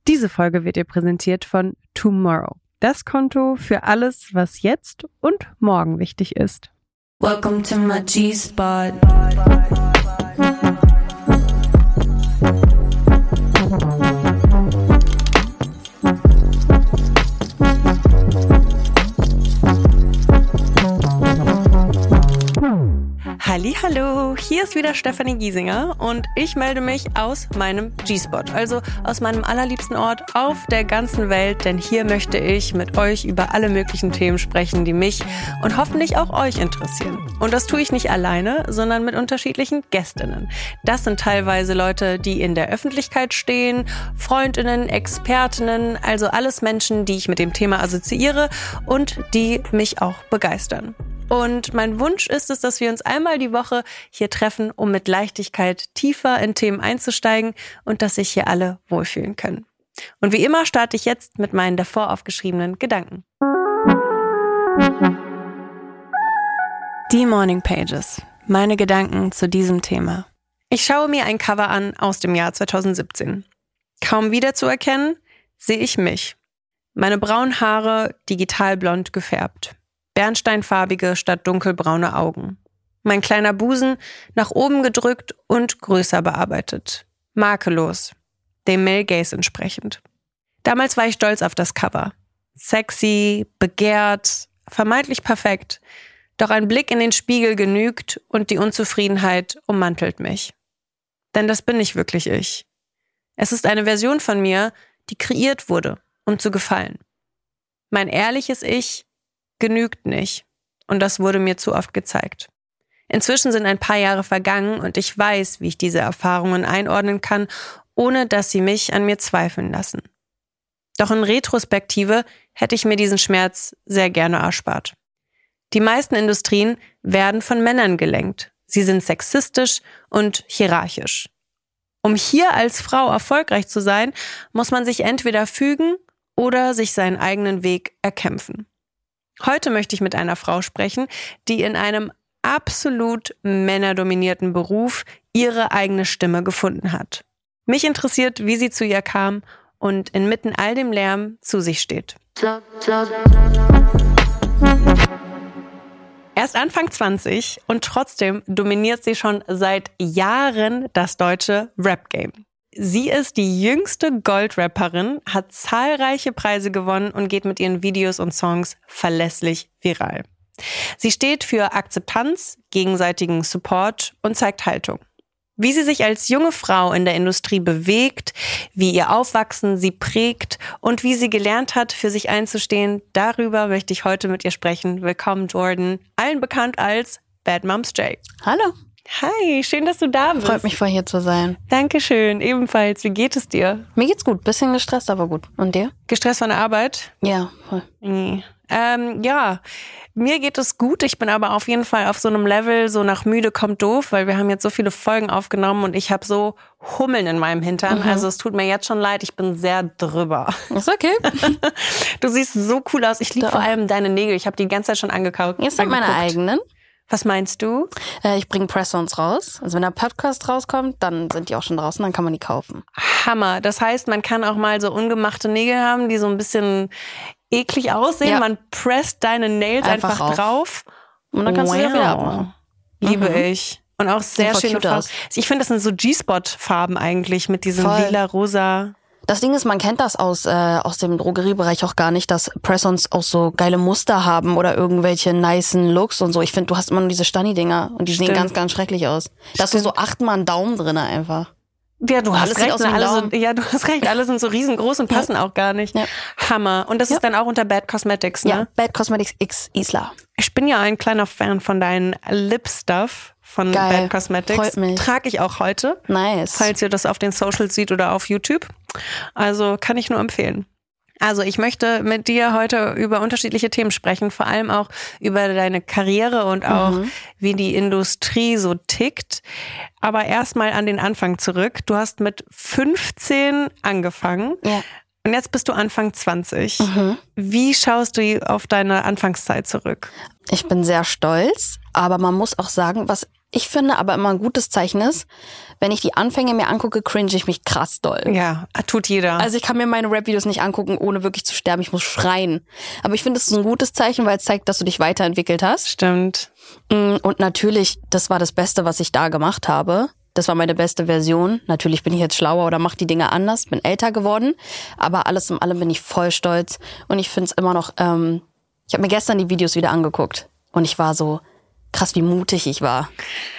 Diese Folge wird dir präsentiert von Tomorrow. Das Konto für alles, was jetzt und morgen wichtig ist. Welcome to my G-Spot. Hallihallo, hier ist wieder Stefanie Giesinger und ich melde mich aus meinem G-Spot, also aus meinem allerliebsten Ort auf der ganzen Welt, denn hier möchte ich mit euch über alle möglichen Themen sprechen, die mich und hoffentlich auch euch interessieren. Und das tue ich nicht alleine, sondern mit unterschiedlichen Gästinnen. Das sind teilweise Leute, die in der Öffentlichkeit stehen, Freundinnen, Expertinnen, also alles Menschen, die ich mit dem Thema assoziiere und die mich auch begeistern. Und mein Wunsch ist es, dass wir uns einmal die Woche hier treffen, um mit Leichtigkeit tiefer in Themen einzusteigen und dass sich hier alle wohlfühlen können. Und wie immer starte ich jetzt mit meinen davor aufgeschriebenen Gedanken. Die Morning Pages. Meine Gedanken zu diesem Thema. Ich schaue mir ein Cover an aus dem Jahr 2017. Kaum wiederzuerkennen, sehe ich mich. Meine braunen Haare digitalblond gefärbt. Bernsteinfarbige statt dunkelbraune Augen. Mein kleiner Busen nach oben gedrückt und größer bearbeitet. Makellos. Dem Male Gaze entsprechend. Damals war ich stolz auf das Cover. Sexy, begehrt, vermeintlich perfekt. Doch ein Blick in den Spiegel genügt und die Unzufriedenheit ummantelt mich. Denn das bin nicht wirklich ich. Es ist eine Version von mir, die kreiert wurde, um zu gefallen. Mein ehrliches Ich genügt nicht. Und das wurde mir zu oft gezeigt. Inzwischen sind ein paar Jahre vergangen und ich weiß, wie ich diese Erfahrungen einordnen kann, ohne dass sie mich an mir zweifeln lassen. Doch in Retrospektive hätte ich mir diesen Schmerz sehr gerne erspart. Die meisten Industrien werden von Männern gelenkt. Sie sind sexistisch und hierarchisch. Um hier als Frau erfolgreich zu sein, muss man sich entweder fügen oder sich seinen eigenen Weg erkämpfen. Heute möchte ich mit einer Frau sprechen, die in einem absolut männerdominierten Beruf ihre eigene Stimme gefunden hat. Mich interessiert, wie sie zu ihr kam und inmitten all dem Lärm zu sich steht. Erst Anfang 20 und trotzdem dominiert sie schon seit Jahren das deutsche Rap-Game. Sie ist die jüngste Gold-Rapperin, hat zahlreiche Preise gewonnen und geht mit ihren Videos und Songs verlässlich viral. Sie steht für Akzeptanz, gegenseitigen Support und zeigt Haltung. Wie sie sich als junge Frau in der Industrie bewegt, wie ihr Aufwachsen sie prägt und wie sie gelernt hat, für sich einzustehen, darüber möchte ich heute mit ihr sprechen. Willkommen, Jordan, allen bekannt als Bad Moms J. Hallo. Hi, schön, dass du da bist. Freut mich voll hier zu sein. Dankeschön, ebenfalls. Wie geht es dir? Mir geht's gut, bisschen gestresst, aber gut. Und dir? Gestresst von der Arbeit? Ja, voll. Ja, mir geht es gut. Ich bin aber auf jeden Fall auf so einem Level, so nach müde kommt doof, weil wir haben jetzt so viele Folgen aufgenommen und ich habe so Hummeln in meinem Hintern. Also es tut mir jetzt schon leid, ich bin sehr drüber. Ist okay. Du siehst so cool aus. Ich liebe vor allem deine Nägel. Ich habe die ganze Zeit schon angekauft. Jetzt sind meine eigenen. Was meinst du? Ich bringe Press-Ons raus. Also wenn der Podcast rauskommt, dann sind die auch schon draußen, dann kann man die kaufen. Hammer. Das heißt, man kann auch mal so ungemachte Nägel haben, die so ein bisschen eklig aussehen. Ja. Man presst deine Nails einfach drauf. Und dann kannst du sie wieder abmachen. Liebe ich. Und auch sehr schöne Farben. Ich finde, das sind so G-Spot-Farben eigentlich mit diesem lila-rosa. Das Ding ist, man kennt das aus dem Drogeriebereich auch gar nicht, dass Press-Ons auch so geile Muster haben oder irgendwelche nicen Looks und so. Ich finde, du hast immer nur diese Stani-Dinger und die sehen ganz, ganz schrecklich aus. Da hast du so 8-mal einen Daumen drin einfach. Ja, du hast recht. Du hast recht. Alle sind so riesengroß und passen auch gar nicht. Ja. Hammer. Und das ist dann auch unter Bad Cosmetics, ne? Ja, Bad Cosmetics X Isla. Ich bin ja ein kleiner Fan von deinen Lip-Stuff von Bad Cosmetics. Freut mich. Trage ich auch heute. Nice. Falls ihr das auf den Socials seht oder auf YouTube. Also kann ich nur empfehlen. Also ich möchte mit dir heute über unterschiedliche Themen sprechen, vor allem auch über deine Karriere und auch wie die Industrie so tickt. Aber erstmal an den Anfang zurück. Du hast mit 15 angefangen. Ja. Und jetzt bist du Anfang 20. Wie schaust du auf deine Anfangszeit zurück? Ich bin sehr stolz, aber man muss auch sagen, was Ich finde aber immer ein gutes Zeichen ist, wenn ich die Anfänge mir angucke, cringe ich mich krass doll. Ja, tut jeder. Also ich kann mir meine Rap-Videos nicht angucken, ohne wirklich zu sterben. Ich muss schreien. Aber ich finde, es ist ein gutes Zeichen, weil es zeigt, dass du dich weiterentwickelt hast. Stimmt. Und natürlich, das war das Beste, was ich da gemacht habe. Das war meine beste Version. Natürlich bin ich jetzt schlauer oder mache die Dinge anders, bin älter geworden. Aber alles in allem bin ich voll stolz. Und ich finde es immer noch, ich habe mir gestern die Videos wieder angeguckt. Und ich war so krass, wie mutig ich war.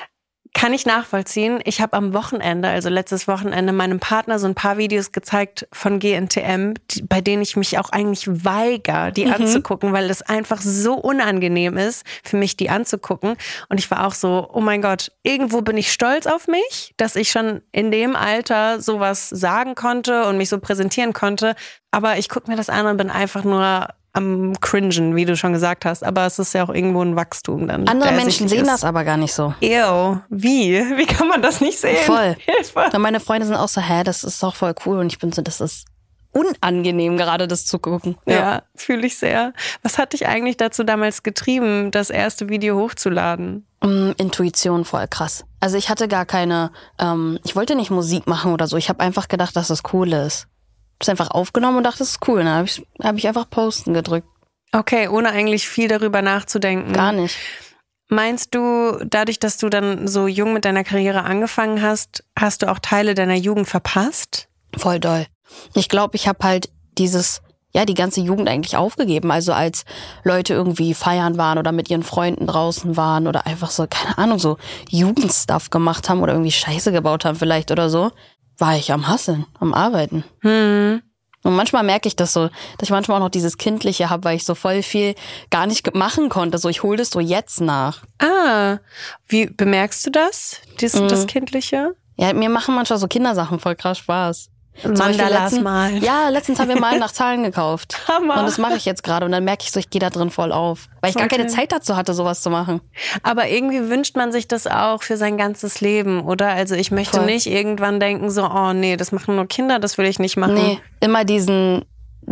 Kann ich nachvollziehen. Ich habe am Wochenende, also letztes Wochenende, meinem Partner so ein paar Videos gezeigt von GNTM, bei denen ich mich auch eigentlich weigere, die anzugucken, weil das einfach so unangenehm ist, für mich die anzugucken. Und ich war auch so, oh mein Gott, irgendwo bin ich stolz auf mich, dass ich schon in dem Alter sowas sagen konnte und mich so präsentieren konnte. Aber ich gucke mir das an und bin einfach nur am Cringen, wie du schon gesagt hast. Aber es ist ja auch irgendwo ein Wachstum dann. Andere Menschen sehen das aber gar nicht so. Ew, wie? Wie kann man das nicht sehen? Voll. Hilfe. Und meine Freunde sind auch so, das ist doch voll cool. Und ich bin so, das ist unangenehm, gerade das zu gucken. Ja, fühle ich sehr. Was hat dich eigentlich dazu damals getrieben, das erste Video hochzuladen? Intuition, voll krass. Also ich hatte gar keine, ich wollte nicht Musik machen oder so. Ich habe einfach gedacht, dass das cool ist. Ich habe es einfach aufgenommen und dachte, das ist cool. Dann hab ich einfach Posten gedrückt. Okay, ohne eigentlich viel darüber nachzudenken. Gar nicht. Meinst du, dadurch, dass du dann so jung mit deiner Karriere angefangen hast, hast du auch Teile deiner Jugend verpasst? Voll doll. Ich glaube, ich habe halt die ganze Jugend eigentlich aufgegeben. Also als Leute irgendwie feiern waren oder mit ihren Freunden draußen waren oder einfach so, keine Ahnung, so Jugendstuff gemacht haben oder irgendwie Scheiße gebaut haben vielleicht oder so, war ich am Hasseln, am Arbeiten. Und manchmal merke ich das so, dass ich manchmal auch noch dieses Kindliche habe, weil ich so voll viel gar nicht machen konnte. So, ich hole das so jetzt nach. Ah, wie bemerkst du das? Das Kindliche? Ja, mir machen manchmal so Kindersachen voll krass Spaß. Mandalas malen. Ja, letztens haben wir Malen nach Zahlen gekauft. Hammer. Und das mache ich jetzt gerade. Und dann merke ich so, ich gehe da drin voll auf. Weil ich gar keine Zeit dazu hatte, sowas zu machen. Aber irgendwie wünscht man sich das auch für sein ganzes Leben, oder? Also ich möchte nicht irgendwann denken so, oh nee, das machen nur Kinder, das will ich nicht machen. Nee, immer diesen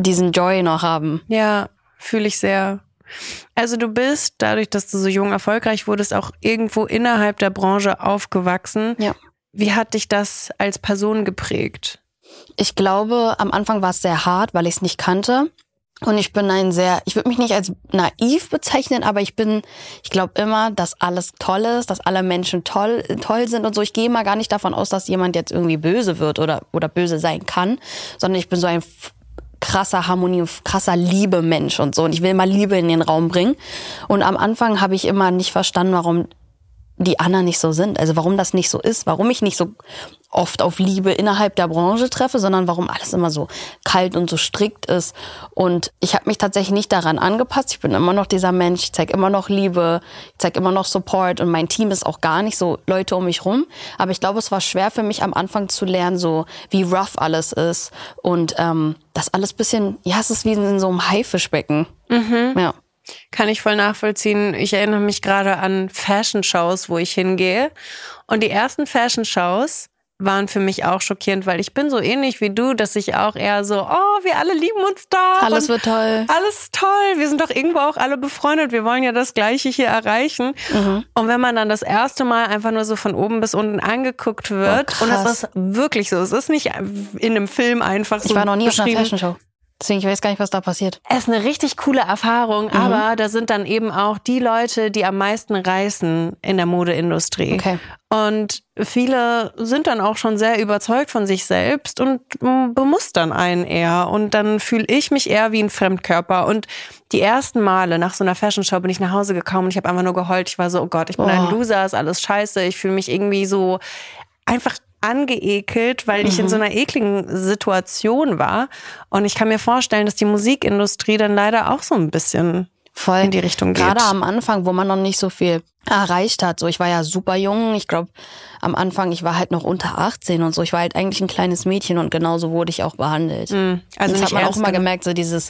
Joy noch haben. Ja, fühle ich sehr. Also du bist, dadurch, dass du so jung erfolgreich wurdest, auch irgendwo innerhalb der Branche aufgewachsen. Ja. Wie hat dich das als Person geprägt? Ich glaube, am Anfang war es sehr hart, weil ich es nicht kannte. Und ich würde mich nicht als naiv bezeichnen, aber ich glaube immer, dass alles toll ist, dass alle Menschen toll sind und so. Ich gehe mal gar nicht davon aus, dass jemand jetzt irgendwie böse wird oder böse sein kann, sondern ich bin so ein krasser Harmonie, krasser Liebe-Mensch und so. Und ich will mal Liebe in den Raum bringen. Und am Anfang habe ich immer nicht verstanden, warum die anderen nicht so sind. Also warum das nicht so ist, warum ich nicht so oft auf Liebe innerhalb der Branche treffe, sondern warum alles immer so kalt und so strikt ist. Und ich habe mich tatsächlich nicht daran angepasst. Ich bin immer noch dieser Mensch, ich zeige immer noch Liebe, ich zeige immer noch Support und mein Team ist auch gar nicht so Leute um mich rum. Aber ich glaube, es war schwer für mich am Anfang zu lernen, so wie rough alles ist und das alles bisschen, ja, es ist wie in so einem Haifischbecken. Ja. Kann ich voll nachvollziehen. Ich erinnere mich gerade an Fashion-Shows, wo ich hingehe. Und die ersten Fashion-Shows waren für mich auch schockierend, weil ich bin so ähnlich wie du, dass ich auch eher so, oh, wir alle lieben uns doch. Alles wird toll. Alles ist toll. Wir sind doch irgendwo auch alle befreundet. Wir wollen ja das Gleiche hier erreichen. Und wenn man dann das erste Mal einfach nur so von oben bis unten angeguckt wird, und das ist wirklich so, es ist nicht in einem Film einfach so. Ich war noch nie auf einer Fashion-Show. Deswegen, ich weiß gar nicht, was da passiert. Es ist eine richtig coole Erfahrung, aber da sind dann eben auch die Leute, die am meisten reißen in der Modeindustrie. Okay. Und viele sind dann auch schon sehr überzeugt von sich selbst und bemustern einen eher. Und dann fühle ich mich eher wie ein Fremdkörper. Und die ersten Male nach so einer Fashion-Show bin ich nach Hause gekommen und ich habe einfach nur geheult. Ich war so, oh Gott, ich bin ein Loser, ist alles scheiße. Ich fühle mich irgendwie so einfach angeekelt, weil ich in so einer ekligen Situation war. Und ich kann mir vorstellen, dass die Musikindustrie dann leider auch so ein bisschen voll in die Richtung geht. Gerade am Anfang, wo man noch nicht so viel erreicht hat. So, ich war ja super jung. Ich glaube, am Anfang, ich war halt noch unter 18 und so. Ich war halt eigentlich ein kleines Mädchen und genauso wurde ich auch behandelt. Also das hat man auch immer gemerkt, so dieses,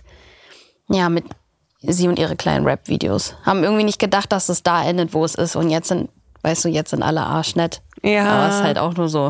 ja, mit sie und ihre kleinen Rap-Videos. Haben irgendwie nicht gedacht, dass es da endet, wo es ist. Und jetzt sind, weißt du, jetzt sind alle arschnett. Ja. Aber es ist halt auch nur so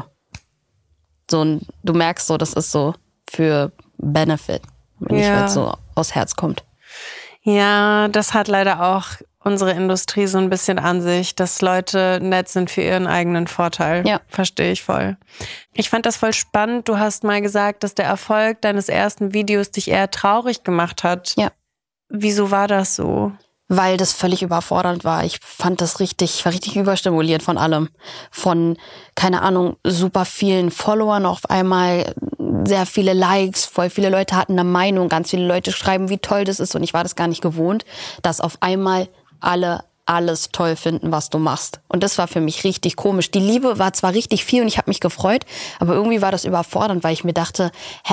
du merkst so, das ist so für Benefit, wenn nicht, weil es so aus Herz kommt. Ja, das hat leider auch unsere Industrie so ein bisschen an sich, dass Leute nett sind für ihren eigenen Vorteil. Ja. Verstehe ich voll. Ich fand das voll spannend. Du hast mal gesagt, dass der Erfolg deines ersten Videos dich eher traurig gemacht hat. Ja. Wieso war das so? Weil das völlig überfordernd war. Ich fand das ich war richtig überstimuliert von allem. Von, keine Ahnung, super vielen Followern auf einmal, sehr viele Likes, voll viele Leute hatten eine Meinung, ganz viele Leute schreiben, wie toll das ist und ich war das gar nicht gewohnt, dass auf einmal alle alles toll finden, was du machst. Und das war für mich richtig komisch. Die Liebe war zwar richtig viel und ich habe mich gefreut, aber irgendwie war das überfordernd, weil ich mir dachte,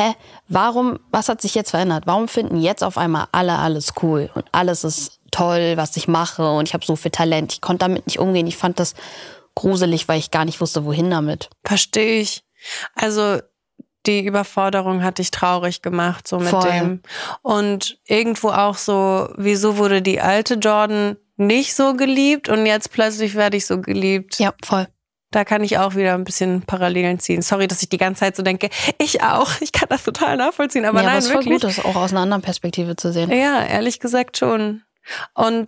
was hat sich jetzt verändert? Warum finden jetzt auf einmal alle alles cool und alles ist toll, was ich mache und ich habe so viel Talent. Ich konnte damit nicht umgehen. Ich fand das gruselig, weil ich gar nicht wusste, wohin damit. Verstehe ich. Also die Überforderung hat dich traurig gemacht, so mit Voll. dem. Und irgendwo auch so, wieso wurde die alte Jordan nicht so geliebt und jetzt plötzlich werde ich so geliebt? Ja, voll. Da kann ich auch wieder ein bisschen Parallelen ziehen. Sorry, dass ich die ganze Zeit so denke, ich auch. Ich kann das total nachvollziehen, aber ja, nein, aber es ist voll wirklich. gut, das auch aus einer anderen Perspektive zu sehen. Ja, ehrlich gesagt schon. Und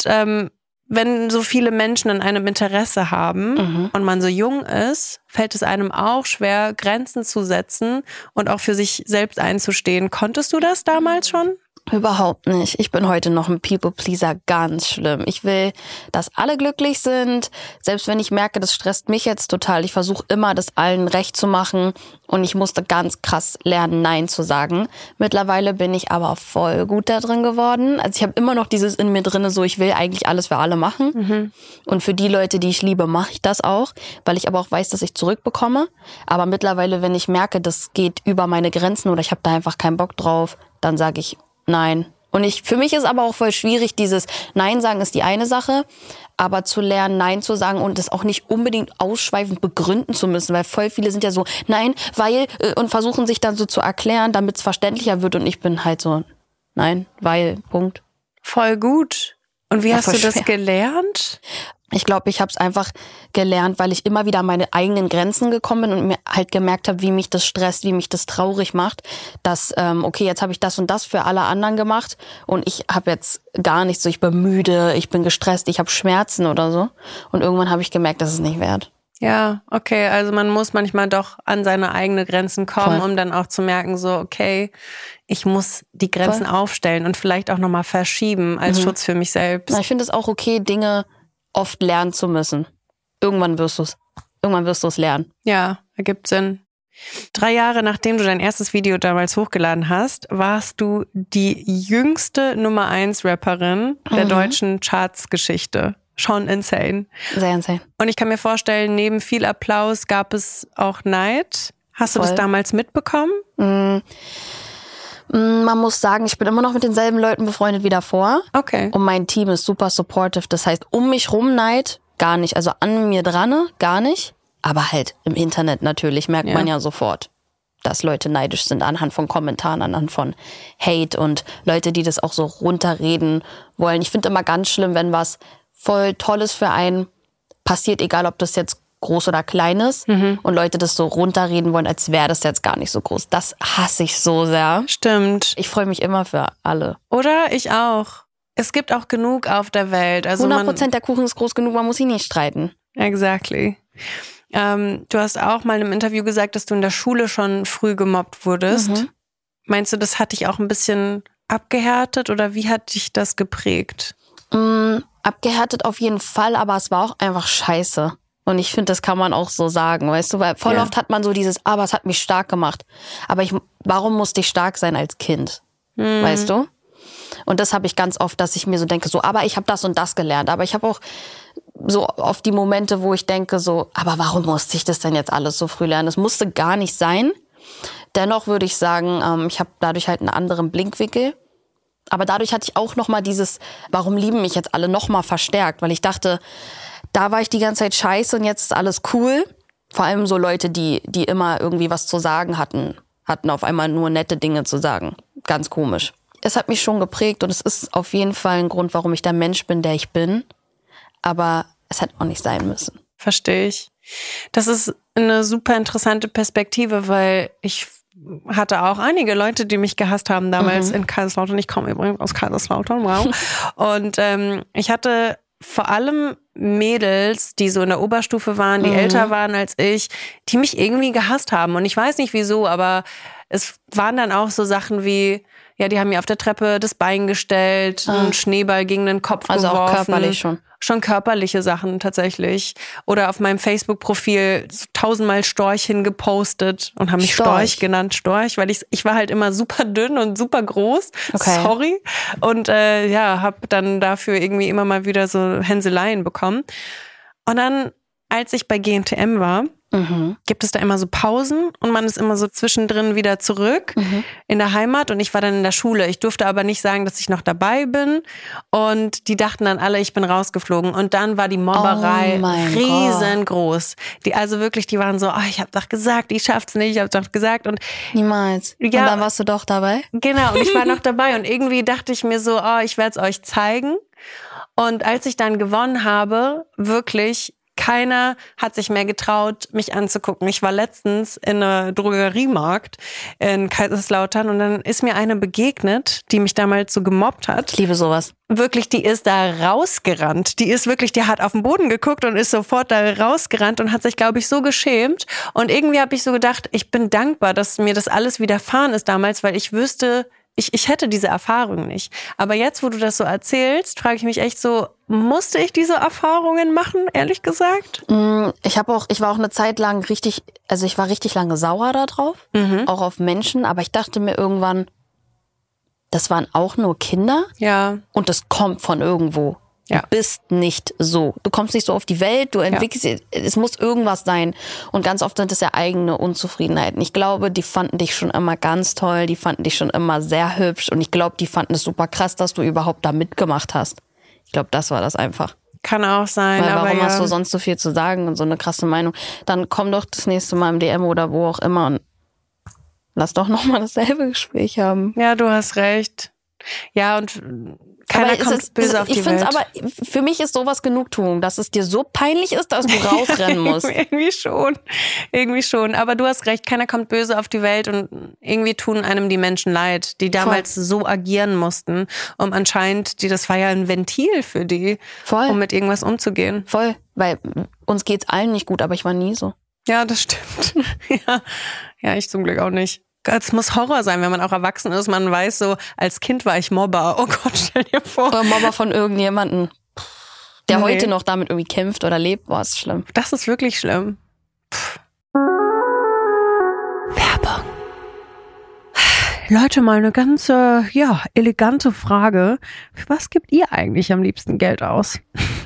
wenn so viele Menschen an einem Interesse haben und man so jung ist, fällt es einem auch schwer, Grenzen zu setzen und auch für sich selbst einzustehen. Konntest du das damals schon? Überhaupt nicht. Ich bin heute noch ein People-Pleaser, ganz schlimm. Ich will, dass alle glücklich sind, selbst wenn ich merke, das stresst mich jetzt total. Ich versuche immer, das allen recht zu machen und ich musste ganz krass lernen, Nein zu sagen. Mittlerweile bin ich aber voll gut da drin geworden. Also ich habe immer noch dieses in mir drinne, so ich will eigentlich alles für alle machen. Und für die Leute, die ich liebe, mache ich das auch, weil ich aber auch weiß, dass ich zurückbekomme. Aber mittlerweile, wenn ich merke, das geht über meine Grenzen oder ich habe da einfach keinen Bock drauf, dann sage ich Nein. Und für mich ist aber auch voll schwierig, dieses Nein sagen ist die eine Sache, aber zu lernen, Nein zu sagen und das auch nicht unbedingt ausschweifend begründen zu müssen, weil voll viele sind ja so, nein, weil, und versuchen sich dann so zu erklären, damit es verständlicher wird und ich bin halt so, nein, weil, Punkt. Voll gut. Und wie Ja, hast voll du das schwer. gelernt? Ich glaube, ich habe es einfach gelernt, weil ich immer wieder an meine eigenen Grenzen gekommen bin und mir halt gemerkt habe, wie mich das stresst, wie mich das traurig macht, dass, okay, jetzt habe ich das und das für alle anderen gemacht und ich habe jetzt gar nichts, so ich bin müde, ich bin gestresst, ich habe Schmerzen oder so. Und irgendwann habe ich gemerkt, das ist nicht wert. Ja, okay, also man muss manchmal doch an seine eigenen Grenzen kommen, Voll. um dann auch zu merken, so, okay, ich muss die Grenzen aufstellen und vielleicht auch nochmal verschieben als Schutz für mich selbst. Na, ich finde es auch okay, Dinge oft lernen zu müssen. Irgendwann wirst du es lernen. Ja, ergibt Sinn. 3 Jahre nachdem du dein erstes Video damals hochgeladen hast, warst du die jüngste Nummer 1 Rapperin der deutschen Charts-Geschichte. Schon insane. Sehr insane. Und ich kann mir vorstellen, neben viel Applaus gab es auch Neid. Hast du das Voll. damals mitbekommen? Man muss sagen, ich bin immer noch mit denselben Leuten befreundet wie davor. Okay. Und mein Team ist super supportive. Das heißt, um mich rum Neid, gar nicht. Also an mir dran, gar nicht. Aber halt im Internet natürlich merkt man ja sofort, dass Leute neidisch sind anhand von Kommentaren, anhand von Hate und Leute, die das auch so runterreden wollen. Ich finde immer ganz schlimm, wenn was voll Tolles für einen passiert, egal ob das jetzt groß oder klein ist und Leute das so runterreden wollen, als wäre das jetzt gar nicht so groß. Das hasse ich so sehr. Stimmt. Ich freue mich immer für alle. Oder? Ich auch. Es gibt auch genug auf der Welt. Also 100% der Kuchen ist groß genug, man muss ihn nicht streiten. Exactly. Du hast auch mal in einem Interview gesagt, dass du in der Schule schon früh gemobbt wurdest. Meinst du, das hat dich auch ein bisschen abgehärtet oder wie hat dich das geprägt? Abgehärtet auf jeden Fall, aber es war auch einfach scheiße. Und ich finde, das kann man auch so sagen, weißt du, weil voll oft hat man so dieses, aber es hat mich stark gemacht. Aber warum musste ich stark sein als Kind? Weißt du? Und das habe ich ganz oft, dass ich mir so denke, so, aber ich habe das und das gelernt. Aber ich habe auch so oft die Momente, wo ich denke so, aber warum musste ich das denn jetzt alles so früh lernen? Das musste gar nicht sein. Dennoch würde ich sagen, ich habe dadurch halt einen anderen Blickwinkel. Aber dadurch hatte ich auch nochmal dieses, warum lieben mich jetzt alle, nochmal verstärkt. Weil ich dachte, da war ich die ganze Zeit scheiße und jetzt ist alles cool. Vor allem so Leute, die immer irgendwie was zu sagen hatten auf einmal nur nette Dinge zu sagen. Ganz komisch. Es hat mich schon geprägt und es ist auf jeden Fall ein Grund, warum ich der Mensch bin, der ich bin. Aber es hätte auch nicht sein müssen. Verstehe ich. Das ist eine super interessante Perspektive, weil ich hatte auch einige Leute, die mich gehasst haben damals in Kaiserslautern. Ich komme übrigens aus Kaiserslautern, wow. Und ich hatte vor allem Mädels, die so in der Oberstufe waren, die älter waren als ich, die mich irgendwie gehasst haben. Und ich weiß nicht wieso, aber es waren dann auch so Sachen wie, ja, die haben mir auf der Treppe das Bein gestellt, einen Schneeball gegen den Kopf geworfen. Also auch körperlich schon. Schon körperliche Sachen tatsächlich. Oder auf meinem Facebook-Profil 1000-mal Storch hingepostet und haben mich Storch genannt. Storch, weil ich war halt immer super dünn und super groß. Okay. Sorry. Und habe dann dafür irgendwie immer mal wieder so Hänseleien bekommen. Und dann, als ich bei GNTM war, gibt es da immer so Pausen und man ist immer so zwischendrin wieder zurück in der Heimat und ich war dann in der Schule. Ich durfte aber nicht sagen, dass ich noch dabei bin und die dachten dann alle, ich bin rausgeflogen und dann war die Mobberei riesengroß. Die waren so, ich habe doch gesagt, ich schaff's nicht, ich habe doch gesagt und niemals. Ja, und dann warst du doch dabei? Genau, und ich war noch dabei und irgendwie dachte ich mir so, ich werde es euch zeigen. Und als ich dann gewonnen habe, wirklich keiner hat sich mehr getraut, mich anzugucken. Ich war letztens in einer Drogeriemarkt in Kaiserslautern und dann ist mir eine begegnet, die mich damals so gemobbt hat. Ich liebe sowas. Wirklich, die ist da rausgerannt. Die hat auf den Boden geguckt und ist sofort da rausgerannt und hat sich, glaube ich, so geschämt. Und irgendwie habe ich so gedacht, ich bin dankbar, dass mir das alles widerfahren ist damals, weil ich wüsste, ich hätte diese Erfahrung nicht. Aber jetzt, wo du das so erzählst, frage ich mich echt so, musste ich diese Erfahrungen machen, ehrlich gesagt? Ich war auch eine Zeit lang richtig lange sauer da drauf, auch auf Menschen, aber ich dachte mir irgendwann, das waren auch nur Kinder. Ja. Und das kommt von irgendwo. Ja. Du bist nicht so. Du kommst nicht so auf die Welt, du entwickelst, es muss irgendwas sein. Und ganz oft sind es ja eigene Unzufriedenheiten. Ich glaube, die fanden dich schon immer ganz toll, die fanden dich schon immer sehr hübsch und ich glaube, die fanden es super krass, dass du überhaupt da mitgemacht hast. Ich glaube, das war das einfach. Kann auch sein. Weil aber warum hast du sonst so viel zu sagen und so eine krasse Meinung? Dann komm doch das nächste Mal im DM oder wo auch immer und lass doch nochmal dasselbe Gespräch haben. Ja, du hast recht. Ja, und keiner kommt böse auf die Welt. Aber für mich ist sowas Genugtuung, dass es dir so peinlich ist, dass du rausrennen musst. Irgendwie schon. Aber du hast recht, keiner kommt böse auf die Welt und irgendwie tun einem die Menschen leid, die damals so agieren mussten. Das war ja ein Ventil für die, um mit irgendwas umzugehen. Voll, weil uns geht's allen nicht gut, aber ich war nie so. Ja, das stimmt. Ja, ich zum Glück auch nicht. Es muss Horror sein, wenn man auch erwachsen ist. Man weiß so, als Kind war ich Mobber. Oh Gott, stell dir vor. Oder Mobber von irgendjemandem, der heute noch damit irgendwie kämpft oder lebt. Boah, ist schlimm. Das ist wirklich schlimm. Werbung. Leute, mal eine ganz elegante Frage. Für was gebt ihr eigentlich am liebsten Geld aus?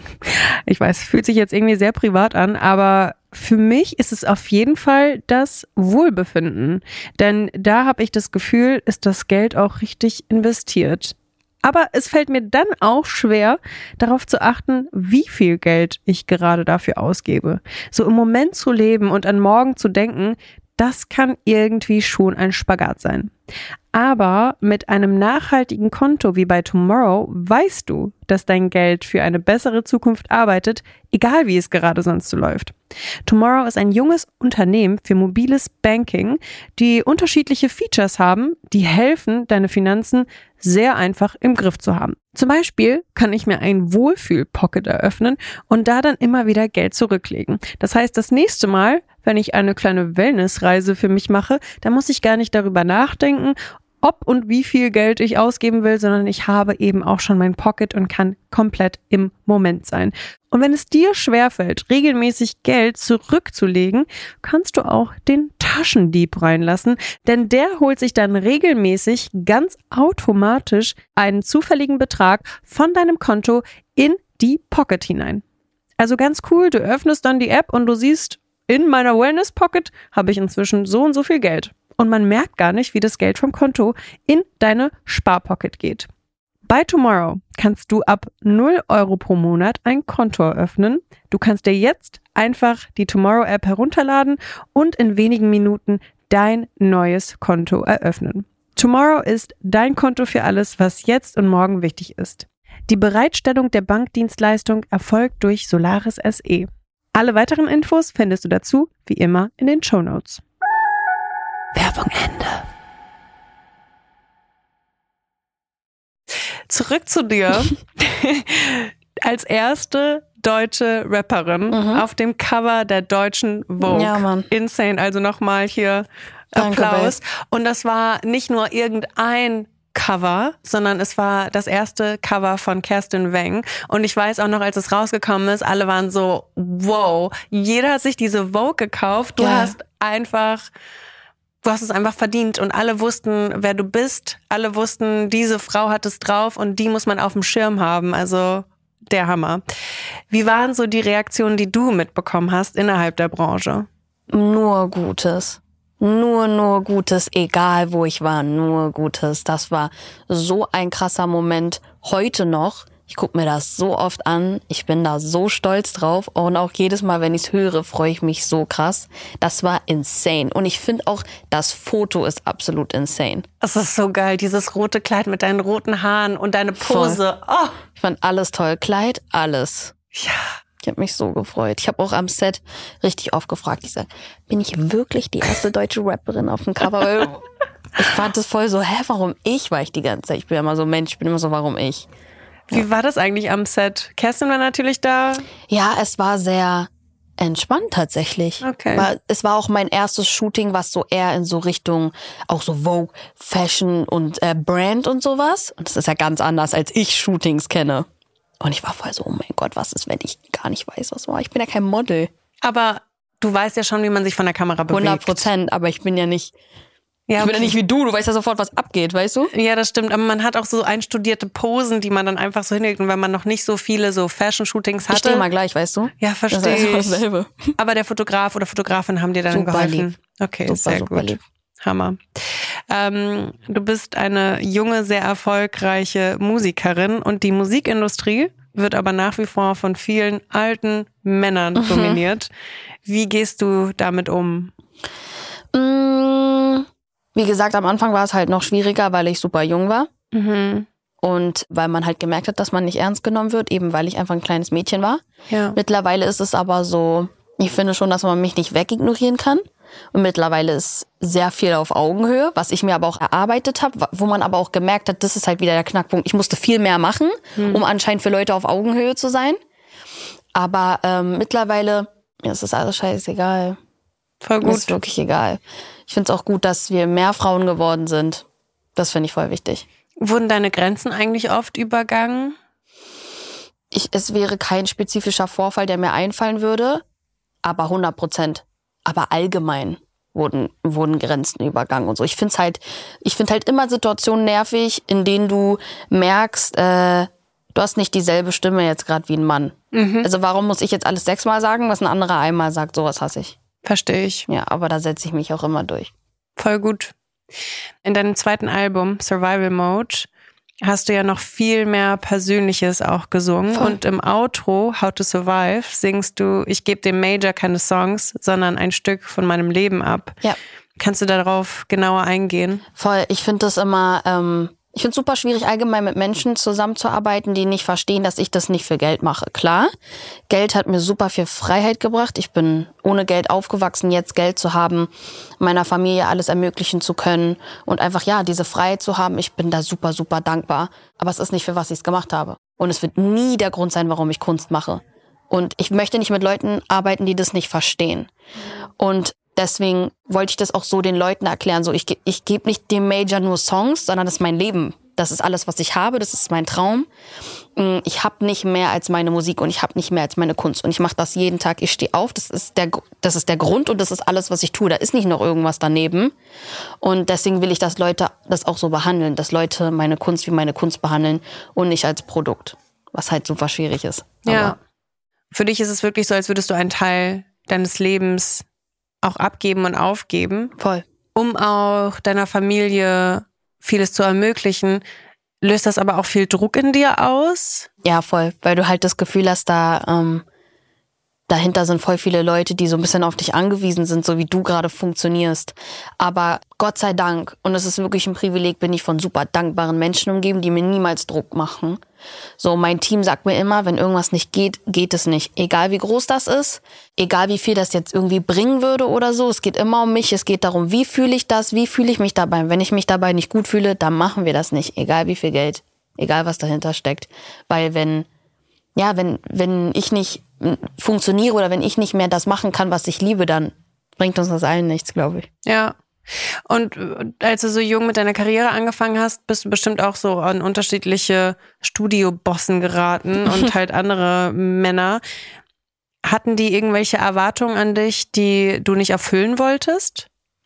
Ich weiß, fühlt sich jetzt irgendwie sehr privat an, aber für mich ist es auf jeden Fall das Wohlbefinden. Denn da habe ich das Gefühl, ist das Geld auch richtig investiert. Aber es fällt mir dann auch schwer, darauf zu achten, wie viel Geld ich gerade dafür ausgebe. So im Moment zu leben und an morgen zu denken, das kann irgendwie schon ein Spagat sein. Aber mit einem nachhaltigen Konto wie bei Tomorrow weißt du, dass dein Geld für eine bessere Zukunft arbeitet, egal wie es gerade sonst so läuft. Tomorrow ist ein junges Unternehmen für mobiles Banking, die unterschiedliche Features haben, die helfen, deine Finanzen sehr einfach im Griff zu haben. Zum Beispiel kann ich mir ein Wohlfühl-Pocket eröffnen und da dann immer wieder Geld zurücklegen. Das heißt, das nächste Mal, wenn ich eine kleine Wellnessreise für mich mache, dann muss ich gar nicht darüber nachdenken, ob und wie viel Geld ich ausgeben will, sondern ich habe eben auch schon mein Pocket und kann komplett im Moment sein. Und wenn es dir schwerfällt, regelmäßig Geld zurückzulegen, kannst du auch den Taschendieb reinlassen, denn der holt sich dann regelmäßig ganz automatisch einen zufälligen Betrag von deinem Konto in die Pocket hinein. Also ganz cool, du öffnest dann die App und du siehst, in meiner Wellness Pocket habe ich inzwischen so und so viel Geld. Und man merkt gar nicht, wie das Geld vom Konto in deine Sparpocket geht. Bei Tomorrow kannst du ab 0 Euro pro Monat ein Konto eröffnen. Du kannst dir jetzt einfach die Tomorrow-App herunterladen und in wenigen Minuten dein neues Konto eröffnen. Tomorrow ist dein Konto für alles, was jetzt und morgen wichtig ist. Die Bereitstellung der Bankdienstleistung erfolgt durch Solaris SE. Alle weiteren Infos findest du dazu, wie immer, in den Shownotes. Werbung Ende. Zurück zu dir. als erste deutsche Rapperin auf dem Cover der deutschen Vogue. Ja, Mann. Insane. Also nochmal hier Danke, Applaus. Und das war nicht nur irgendein Cover, sondern es war das erste Cover von Kerstin Weng. Und ich weiß auch noch, als es rausgekommen ist, alle waren so, wow, jeder hat sich diese Vogue gekauft. Du hast es einfach verdient und alle wussten, wer du bist. Alle wussten, diese Frau hat es drauf und die muss man auf dem Schirm haben. Also der Hammer. Wie waren so die Reaktionen, die du mitbekommen hast innerhalb der Branche? Nur Gutes. Nur Gutes, egal wo ich war, nur Gutes. Das war so ein krasser Moment. Heute noch, ich gucke mir das so oft an, ich bin da so stolz drauf und auch jedes Mal, wenn ich es höre, freue ich mich so krass. Das war insane und ich finde auch, das Foto ist absolut insane. Das ist so geil, dieses rote Kleid mit deinen roten Haaren und deine Pose. Oh. Ich fand alles toll, Kleid, alles. Ja. Ich habe mich so gefreut. Ich habe auch am Set richtig oft gefragt. Ich sag, bin ich wirklich die erste deutsche Rapperin auf dem Cover? Ich fand das voll so, warum ich, war ich die ganze Zeit. Ich bin ja immer so Mensch, ich bin immer so, warum ich. Wie war das eigentlich am Set? Kerstin war natürlich da. Ja, es war sehr entspannt tatsächlich. Okay. Es war auch mein erstes Shooting, was so eher in so Richtung auch so Vogue, Fashion und Brand und sowas. Und das ist ja ganz anders, als ich Shootings kenne. Und ich war voll so, oh mein Gott, was ist, wenn ich gar nicht weiß, was war. Ich bin ja kein Model. Aber du weißt ja schon, wie man sich von der Kamera bewegt. 100%, aber ich bin ja nicht... Ja, ich bin ja nicht wie du weißt ja sofort, was abgeht, weißt du? Ja, das stimmt, aber man hat auch so einstudierte Posen, die man dann einfach so hinlegt. Und wenn man noch nicht so viele so Fashion-Shootings hatte... Ich stehe mal gleich, weißt du? Ja, verstehe ich. Das ist dasselbe. Aber der Fotograf oder Fotografin haben dir dann Super geholfen? Lieb. Okay, Super, sehr super gut. lieb. Hammer. Du bist eine junge, sehr erfolgreiche Musikerin und die Musikindustrie wird aber nach wie vor von vielen alten Männern dominiert. Wie gehst du damit um? Wie gesagt, am Anfang war es halt noch schwieriger, weil ich super jung war. Mhm. Und weil man halt gemerkt hat, dass man nicht ernst genommen wird, eben weil ich einfach ein kleines Mädchen war. Ja. Mittlerweile ist es aber so, ich finde schon, dass man mich nicht wegignorieren kann. Und mittlerweile ist sehr viel auf Augenhöhe, was ich mir aber auch erarbeitet habe, wo man aber auch gemerkt hat, das ist halt wieder der Knackpunkt. Ich musste viel mehr machen, um anscheinend für Leute auf Augenhöhe zu sein. Aber mittlerweile ist das alles scheißegal. Voll Mir gut. ist wirklich egal. Ich finde es auch gut, dass wir mehr Frauen geworden sind. Das finde ich voll wichtig. Wurden deine Grenzen eigentlich oft übergangen? Es wäre kein spezifischer Vorfall, der mir einfallen würde, aber 100%. Aber allgemein wurden Grenzen übergangen und so. Ich finde halt immer Situationen nervig, in denen du merkst, du hast nicht dieselbe Stimme jetzt gerade wie ein Mann. Also warum muss ich jetzt alles 6-mal sagen, was ein anderer einmal sagt? Sowas hasse ich. Verstehe ich. Ja, aber da setze ich mich auch immer durch. Voll gut. In deinem zweiten Album, Survival Mode, hast du ja noch viel mehr Persönliches auch gesungen. Voll. Und im Outro, How to Survive, singst du, ich gebe dem Major keine Songs, sondern ein Stück von meinem Leben ab. Ja. Kannst du darauf genauer eingehen? Voll. Ich finde das immer, ich finde es super schwierig, allgemein mit Menschen zusammenzuarbeiten, die nicht verstehen, dass ich das nicht für Geld mache. Klar, Geld hat mir super viel Freiheit gebracht. Ich bin ohne Geld aufgewachsen, jetzt Geld zu haben, meiner Familie alles ermöglichen zu können und einfach, ja, diese Freiheit zu haben. Ich bin da super, super dankbar. Aber es ist nicht, für was ich es gemacht habe. Und es wird nie der Grund sein, warum ich Kunst mache. Und ich möchte nicht mit Leuten arbeiten, die das nicht verstehen. Und deswegen wollte ich das auch so den Leuten erklären. So, ich gebe nicht dem Major nur Songs, sondern das ist mein Leben. Das ist alles, was ich habe. Das ist mein Traum. Ich habe nicht mehr als meine Musik und ich habe nicht mehr als meine Kunst. Und ich mache das jeden Tag. Ich stehe auf. Das ist der Grund und das ist alles, was ich tue. Da ist nicht noch irgendwas daneben. Und deswegen will ich, dass Leute das auch so behandeln. Dass Leute meine Kunst wie meine Kunst behandeln und nicht als Produkt. Was halt super schwierig ist. Ja. Aber Für dich ist es wirklich so, als würdest du einen Teil deines Lebens auch abgeben und aufgeben, voll. um auch deiner Familie vieles zu ermöglichen. Löst das aber auch viel Druck in dir aus? Ja, voll. Weil du halt das Gefühl hast, dahinter sind voll viele Leute, die so ein bisschen auf dich angewiesen sind, so wie du gerade funktionierst. Aber Gott sei Dank, und es ist wirklich ein Privileg, bin ich von super dankbaren Menschen umgeben, die mir niemals Druck machen. So, mein Team sagt mir immer, wenn irgendwas nicht geht, geht es nicht. Egal wie groß das ist, egal wie viel das jetzt irgendwie bringen würde oder so. Es geht immer um mich, es geht darum, wie fühle ich das, wie fühle ich mich dabei. Wenn ich mich dabei nicht gut fühle, dann machen wir das nicht. Egal wie viel Geld, egal was dahinter steckt. Weil wenn ja, wenn ich nicht funktioniere oder wenn ich nicht mehr das machen kann, was ich liebe, dann bringt uns das allen nichts, glaube ich. Ja. Und als du so jung mit deiner Karriere angefangen hast, bist du bestimmt auch so an unterschiedliche Studiobossen geraten und halt andere Männer. Hatten die irgendwelche Erwartungen an dich, die du nicht erfüllen wolltest?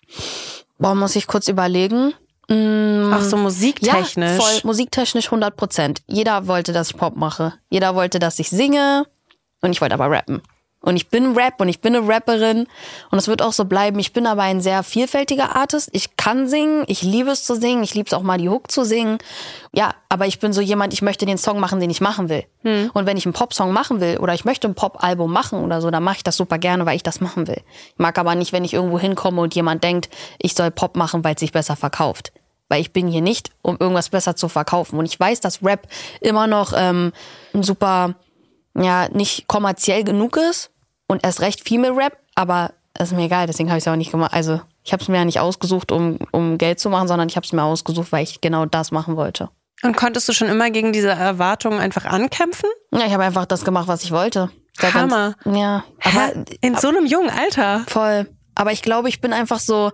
Boah, muss ich kurz überlegen. Auch so musiktechnisch? Ja, voll musiktechnisch 100%. Jeder wollte, dass ich Pop mache. Jeder wollte, dass ich singe und ich wollte aber rappen. Und ich bin Rap und ich bin eine Rapperin und es wird auch so bleiben. Ich bin aber ein sehr vielfältiger Artist. Ich kann singen, ich liebe es zu singen, ich liebe es auch mal die Hook zu singen. Ja, aber ich bin so jemand, ich möchte den Song machen, den ich machen will. Und wenn ich einen Pop-Song machen will oder ich möchte ein Pop-Album machen oder so, dann mache ich das super gerne, weil ich das machen will. Ich mag aber nicht, wenn ich irgendwo hinkomme und jemand denkt, ich soll Pop machen, weil es sich besser verkauft. Weil ich bin hier nicht, um irgendwas besser zu verkaufen. Und ich weiß, dass Rap immer noch super, ja, nicht kommerziell genug ist. Und erst recht Female Rap, aber das ist mir egal, deswegen habe ich es auch nicht gemacht. Also ich habe es mir ja nicht ausgesucht, um Geld zu machen, sondern ich habe es mir ausgesucht, weil ich genau das machen wollte. Und konntest du schon immer gegen diese Erwartungen einfach ankämpfen? Ja, ich habe einfach das gemacht, was ich wollte. Hammer. Ja. Aber in so einem jungen Alter? Voll. Aber ich glaube, ich bin einfach so,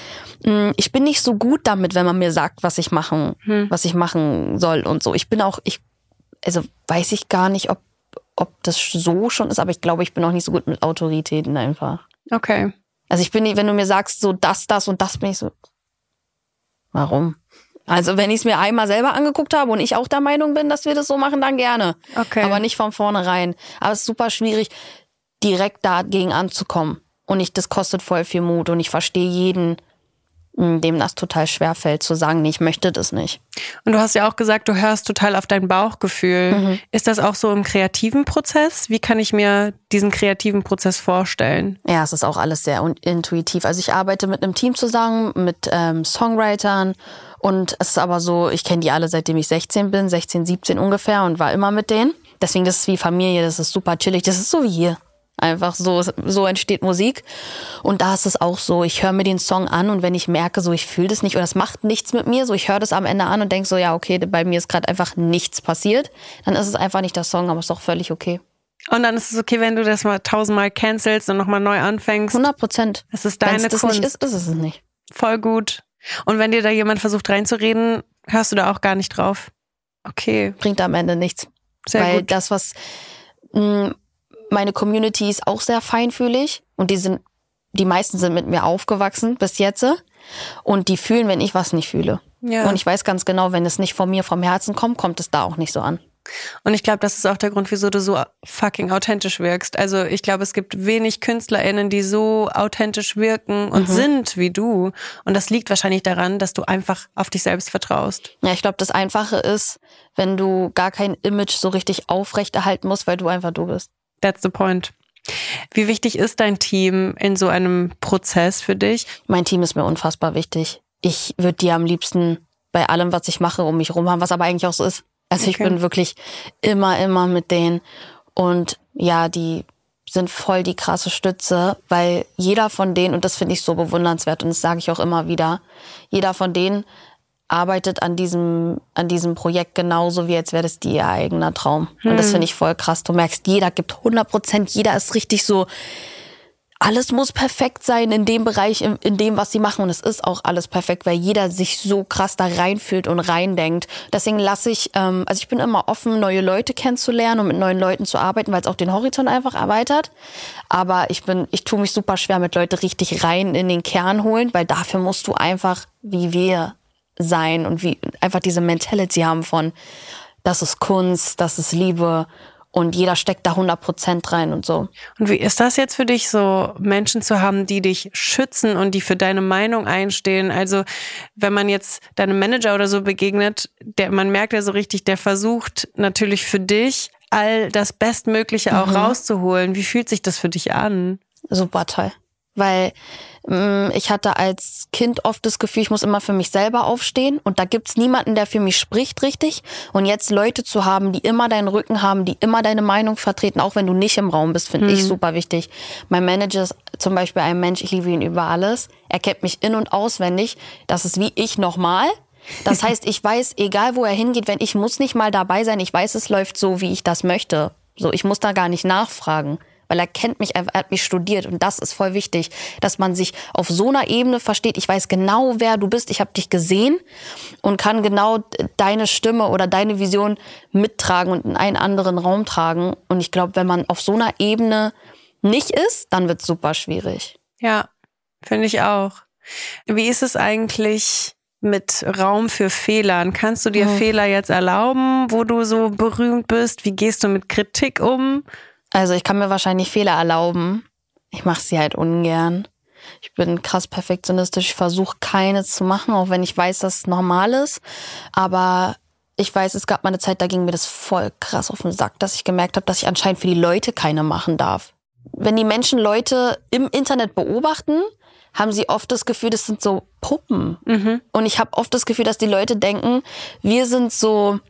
ich bin nicht so gut damit, wenn man mir sagt, was ich machen soll und so. Ich bin auch, also weiß ich gar nicht, ob das so schon ist, aber ich glaube, ich bin auch nicht so gut mit Autoritäten einfach. Okay. Also ich bin nicht, wenn du mir sagst, so das und das, bin ich so, warum? Also wenn ich es mir einmal selber angeguckt habe und ich auch der Meinung bin, dass wir das so machen, dann gerne. Okay. Aber nicht von vornherein. Aber es ist super schwierig, direkt dagegen anzukommen. Und das kostet voll viel Mut und ich verstehe jeden, dem das total schwer fällt, zu sagen, nee, ich möchte das nicht. Und du hast ja auch gesagt, du hörst total auf dein Bauchgefühl. Ist das auch so im kreativen Prozess? Wie kann ich mir diesen kreativen Prozess vorstellen? Ja, es ist auch alles sehr intuitiv. Also ich arbeite mit einem Team zusammen, mit Songwritern und es ist aber so, ich kenne die alle, seitdem ich 16 bin, 16, 17 ungefähr und war immer mit denen. Deswegen, das ist wie Familie, das ist super chillig, das ist so wie hier. Einfach so entsteht Musik. Und da ist es auch so, ich höre mir den Song an und wenn ich merke, so ich fühle das nicht oder es macht nichts mit mir, so ich höre das am Ende an und denke so, ja okay, bei mir ist gerade einfach nichts passiert, dann ist es einfach nicht der Song, aber ist doch völlig okay. Und dann ist es okay, wenn du das mal 1000-mal cancelst und nochmal neu anfängst? 100%. Das ist deine Kunst. Wenn es das nicht ist, ist es nicht. Voll gut. Und wenn dir da jemand versucht reinzureden, hörst du da auch gar nicht drauf? Okay. Bringt am Ende nichts. Sehr Weil gut. das, was meine Community ist auch sehr feinfühlig und die meisten sind mit mir aufgewachsen bis jetzt und die fühlen, wenn ich was nicht fühle. Ja. Und ich weiß ganz genau, wenn es nicht von mir, vom Herzen kommt, kommt es da auch nicht so an. Und ich glaube, das ist auch der Grund, wieso du so fucking authentisch wirkst. Also ich glaube, es gibt wenig KünstlerInnen, die so authentisch wirken und sind wie du. Und das liegt wahrscheinlich daran, dass du einfach auf dich selbst vertraust. Ja, ich glaube, das Einfache ist, wenn du gar kein Image so richtig aufrechterhalten musst, weil du einfach du bist. That's the point. Wie wichtig ist dein Team in so einem Prozess für dich? Mein Team ist mir unfassbar wichtig. Ich würde die am liebsten bei allem, was ich mache, um mich rum haben, was aber eigentlich auch so ist. Also ich bin wirklich immer mit denen. Und ja, die sind voll die krasse Stütze, weil jeder von denen, und das finde ich so bewundernswert und das sage ich auch immer wieder, jeder von denen arbeitet an diesem Projekt genauso, wie als wäre das ihr eigener Traum. Und das finde ich voll krass. Du merkst, jeder gibt 100%, jeder ist richtig so, alles muss perfekt sein in dem Bereich, in dem, was sie machen. Und es ist auch alles perfekt, weil jeder sich so krass da reinfühlt und reindenkt. Deswegen lasse ich, also ich bin immer offen, neue Leute kennenzulernen und mit neuen Leuten zu arbeiten, weil es auch den Horizont einfach erweitert. Aber ich tue mich super schwer, mit Leuten richtig rein in den Kern holen, weil dafür musst du einfach, wie wir sein und wie einfach diese Mentality haben von, das ist Kunst, das ist Liebe und jeder steckt da 100% rein und so. Und wie ist das jetzt für dich, so Menschen zu haben, die dich schützen und die für deine Meinung einstehen? Also wenn man jetzt deinem Manager oder so begegnet, man merkt ja so richtig, der versucht natürlich für dich all das Bestmögliche auch rauszuholen. Wie fühlt sich das für dich an? Super toll. Weil ich hatte als Kind oft das Gefühl, ich muss immer für mich selber aufstehen und da gibt's niemanden, der für mich spricht richtig. Und jetzt Leute zu haben, die immer deinen Rücken haben, die immer deine Meinung vertreten, auch wenn du nicht im Raum bist, finde ich super wichtig. Mein Manager ist zum Beispiel ein Mensch, ich liebe ihn über alles. Er kennt mich in- und auswendig. Das ist wie ich nochmal. Das heißt, ich weiß, egal wo er hingeht, ich muss nicht mal dabei sein, ich weiß, es läuft so, wie ich das möchte. So, ich muss da gar nicht nachfragen, weil er kennt mich, er hat mich studiert und das ist voll wichtig, dass man sich auf so einer Ebene versteht. Ich weiß genau, wer du bist, ich habe dich gesehen und kann genau deine Stimme oder deine Vision mittragen und in einen anderen Raum tragen. Und ich glaube, wenn man auf so einer Ebene nicht ist, dann wird es super schwierig. Ja, finde ich auch. Wie ist es eigentlich mit Raum für Fehlern? Kannst du dir Fehler jetzt erlauben, wo du so berühmt bist? Wie gehst du mit Kritik um? Also ich kann mir wahrscheinlich Fehler erlauben. Ich mache sie halt ungern. Ich bin krass perfektionistisch. Ich versuche keine zu machen, auch wenn ich weiß, dass es normal ist. Aber ich weiß, es gab mal eine Zeit, da ging mir das voll krass auf den Sack, dass ich gemerkt habe, dass ich anscheinend für die Leute keine machen darf. Wenn die Menschen Leute im Internet beobachten, haben sie oft das Gefühl, das sind so Puppen. Und ich habe oft das Gefühl, dass die Leute denken, wir sind so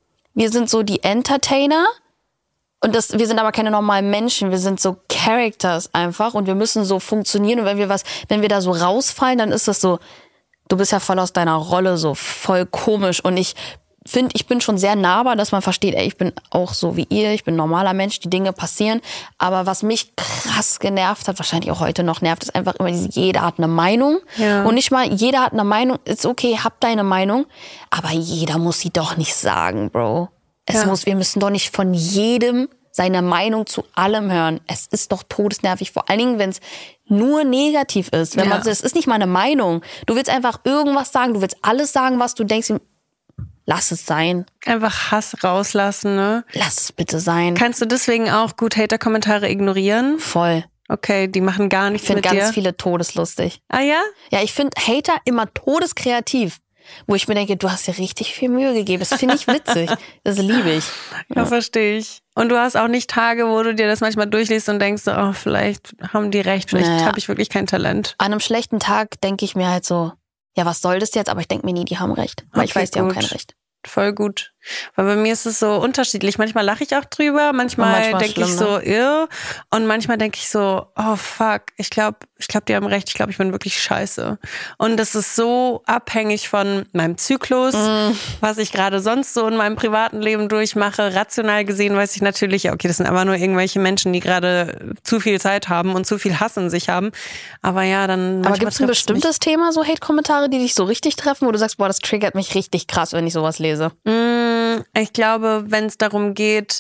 die Entertainer. Und wir sind aber keine normalen Menschen, wir sind so Characters einfach und wir müssen so funktionieren. Und wenn wir da so rausfallen, dann ist das so, du bist ja voll aus deiner Rolle, so voll komisch. Und ich finde, ich bin schon sehr nahbar, dass man versteht, ey, ich bin auch so wie ihr, ich bin ein normaler Mensch, die Dinge passieren. Aber was mich krass genervt hat, wahrscheinlich auch heute noch nervt, ist einfach immer jeder hat eine Meinung. Ja. Und nicht mal, jeder hat eine Meinung, ist okay, hab deine Meinung, aber jeder muss sie doch nicht sagen, Bro. Wir müssen doch nicht von jedem seine Meinung zu allem hören. Es ist doch todesnervig, vor allen Dingen, wenn es nur negativ ist. Es ist nicht mal eine Meinung. Du willst einfach irgendwas sagen, du willst alles sagen, was du denkst. Lass es sein. Einfach Hass rauslassen, ne? Lass es bitte sein. Kannst du deswegen auch gut Hater-Kommentare ignorieren? Voll. Okay, die machen gar nichts mit dir. Ich finde ganz viele todeslustig. Ah ja? Ja, ich finde Hater immer todeskreativ. Wo ich mir denke, du hast dir richtig viel Mühe gegeben. Das finde ich witzig. Das liebe ich. Ja, verstehe ich. Und du hast auch nicht Tage, wo du dir das manchmal durchliest und denkst, oh, vielleicht haben die recht, vielleicht habe ich wirklich kein Talent. An einem schlechten Tag denke ich mir halt so, ja, was soll das jetzt? Aber ich denke mir nie, die haben recht. Weil ich weiß, die haben kein Recht. Voll gut. Weil bei mir ist es so unterschiedlich. Manchmal lache ich auch drüber, manchmal denke ich so, und manchmal denke ich so, oh fuck, ich glaube, die haben recht, ich glaube, ich bin wirklich scheiße. Und das ist so abhängig von meinem Zyklus, was ich gerade sonst so in meinem privaten Leben durchmache. Rational gesehen weiß ich natürlich, ja, okay, das sind aber nur irgendwelche Menschen, die gerade zu viel Zeit haben und zu viel Hass in sich haben. Aber ja, dann. Aber gibt es ein bestimmtes Thema, so Hate-Kommentare, die dich so richtig treffen, wo du sagst, boah, das triggert mich richtig krass, wenn ich sowas lese? Ich glaube, wenn es darum geht,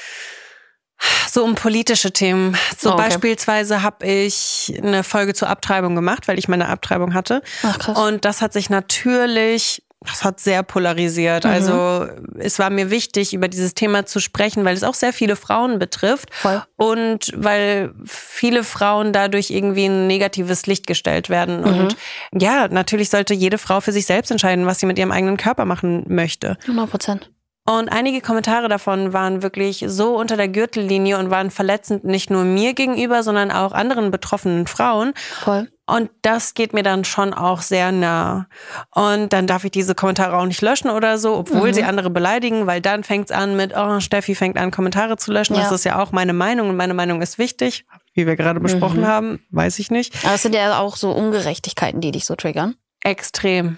so um politische Themen. So beispielsweise habe ich eine Folge zur Abtreibung gemacht, weil ich meine Abtreibung hatte. Ach, krass. Und das hat sich natürlich, das hat sehr polarisiert. Also es war mir wichtig, über dieses Thema zu sprechen, weil es auch sehr viele Frauen betrifft. Voll. Und weil viele Frauen dadurch irgendwie in ein negatives Licht gestellt werden. Und ja, natürlich sollte jede Frau für sich selbst entscheiden, was sie mit ihrem eigenen Körper machen möchte. 100%. Und einige Kommentare davon waren wirklich so unter der Gürtellinie und waren verletzend nicht nur mir gegenüber, sondern auch anderen betroffenen Frauen. Voll. Und das geht mir dann schon auch sehr nah. Und dann darf ich diese Kommentare auch nicht löschen oder so, obwohl sie andere beleidigen, weil dann fängt's an mit, oh, Steffi fängt an, Kommentare zu löschen. Ja. Das ist ja auch meine Meinung und meine Meinung ist wichtig. Wie wir gerade besprochen haben, weiß ich nicht. Aber es sind ja auch so Ungerechtigkeiten, die dich so triggern. Extrem.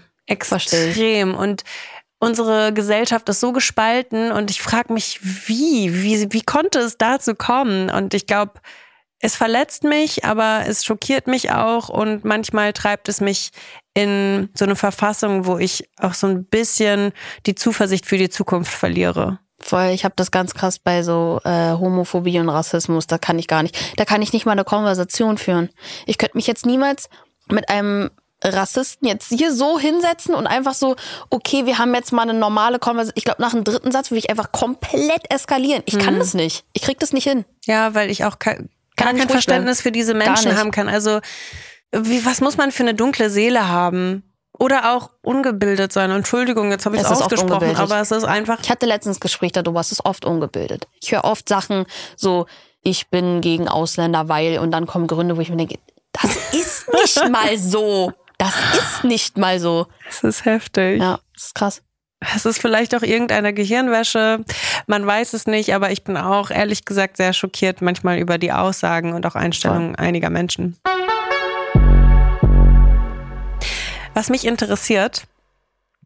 Und unsere Gesellschaft ist so gespalten und ich frage mich, wie konnte es dazu kommen? Und ich glaube, es verletzt mich, aber es schockiert mich auch und manchmal treibt es mich in so eine Verfassung, wo ich auch so ein bisschen die Zuversicht für die Zukunft verliere. Voll, ich habe das ganz krass bei so Homophobie und Rassismus, da kann ich nicht mal eine Konversation führen. Ich könnte mich jetzt niemals mit einem Rassisten jetzt hier so hinsetzen und einfach so, okay, wir haben jetzt mal eine normale Konversation. Ich glaube, nach dem 3. Satz würde ich einfach komplett eskalieren. Ich kann das nicht. Ich krieg das nicht hin. Ja, weil ich auch gar kein Verständnis für diese Menschen haben kann. Also, was muss man für eine dunkle Seele haben? Oder auch ungebildet sein. Entschuldigung, jetzt habe ich es ausgesprochen, aber es ist einfach... Ich hatte letztens ein Gespräch darüber, es ist oft ungebildet. Ich höre oft Sachen so, ich bin gegen Ausländer, weil... Und dann kommen Gründe, wo ich mir denke, das ist nicht mal so. Das ist nicht mal so. Das ist heftig. Ja, das ist krass. Es ist vielleicht auch irgendeine Gehirnwäsche. Man weiß es nicht, aber ich bin auch ehrlich gesagt sehr schockiert manchmal über die Aussagen und auch Einstellungen einiger Menschen. Was mich interessiert,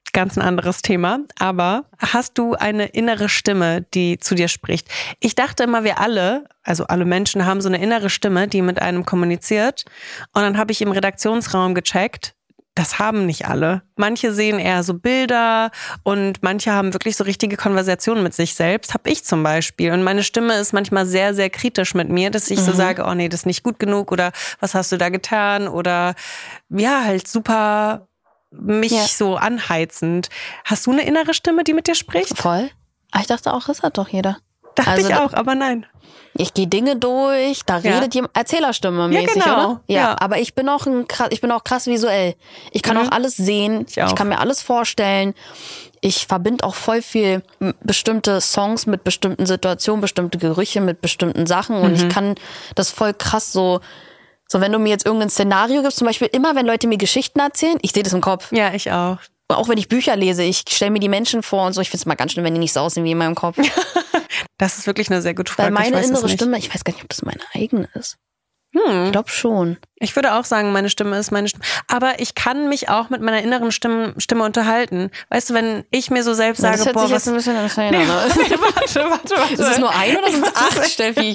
ganz ein anderes Thema. Aber hast du eine innere Stimme, die zu dir spricht? Ich dachte immer, wir alle, also alle Menschen, haben so eine innere Stimme, die mit einem kommuniziert. Und dann habe ich im Redaktionsraum gecheckt, das haben nicht alle. Manche sehen eher so Bilder und manche haben wirklich so richtige Konversationen mit sich selbst. Hab ich zum Beispiel. Und meine Stimme ist manchmal sehr, sehr kritisch mit mir, dass ich so sage, oh nee, das ist nicht gut genug oder was hast du da getan? Oder ja, halt super mich so anheizend. Hast du eine innere Stimme, die mit dir spricht? Voll. Ich dachte auch, das hat doch jeder. Dachte ich auch, aber nein. Ich gehe Dinge durch, da redet jemand Erzählerstimme mäßig, oder? Ja, aber ich bin auch krass visuell. Ich kann auch alles sehen, ich kann mir alles vorstellen. Ich verbinde auch voll viel bestimmte Songs mit bestimmten Situationen, bestimmte Gerüche mit bestimmten Sachen und ich kann das voll krass so wenn du mir jetzt irgendein Szenario gibst, zum Beispiel immer, wenn Leute mir Geschichten erzählen, ich sehe das im Kopf. Ja, ich auch. Auch wenn ich Bücher lese, ich stelle mir die Menschen vor und so. Ich finde es mal ganz schlimm, wenn die nicht so aussehen wie in meinem Kopf. Das ist wirklich eine sehr gute Frage. Weil meine innere Stimme, ich weiß gar nicht, ob das meine eigene ist. Ich glaube schon. Ich würde auch sagen, meine Stimme ist meine Stimme. Aber ich kann mich auch mit meiner inneren Stimme unterhalten. Weißt du, wenn ich mir so selbst sage, das hört sich jetzt ein bisschen an warte. Ist es nur ein oder sind es 8, Steffi?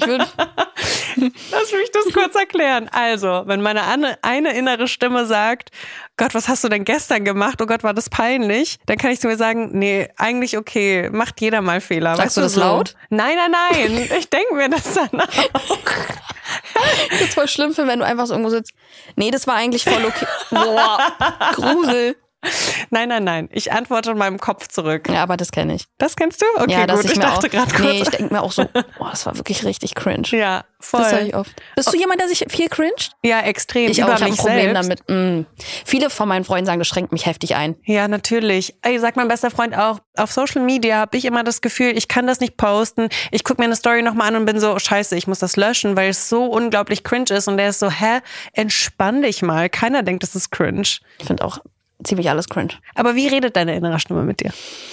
Lass mich das kurz erklären. Also, wenn meine eine innere Stimme sagt, Gott, was hast du denn gestern gemacht? Oh Gott, war das peinlich? Dann kann ich zu mir sagen, nee, eigentlich okay, macht jeder mal Fehler. Sagst du das laut? Nein. Ich denke mir das dann auch. Das ist voll schlimm, wenn du einfach so irgendwo sitzt. Nee, das war eigentlich voll okay. Boah, Grusel. Nein. Ich antworte in meinem Kopf zurück. Ja, aber das kenne ich. Das kennst du? Okay, ja, gut. Ich dachte gerade kurz. Nee, ich denke mir auch so, boah, das war wirklich richtig cringe. Ja, voll. Das höre ich oft. Bist du jemand, der sich viel cringet? Ja, extrem. Ich habe ein Problem damit. Viele von meinen Freunden sagen, das schränkt mich heftig ein. Ja, natürlich. Ey, sagt mein bester Freund auch, auf Social Media habe ich immer das Gefühl, ich kann das nicht posten. Ich gucke mir eine Story nochmal an und bin so, scheiße, ich muss das löschen, weil es so unglaublich cringe ist. Und der ist so, entspann dich mal. Keiner denkt, das ist cringe. Ich finde auch ziemlich alles cringe. Aber wie redet deine innere Stimme mit dir?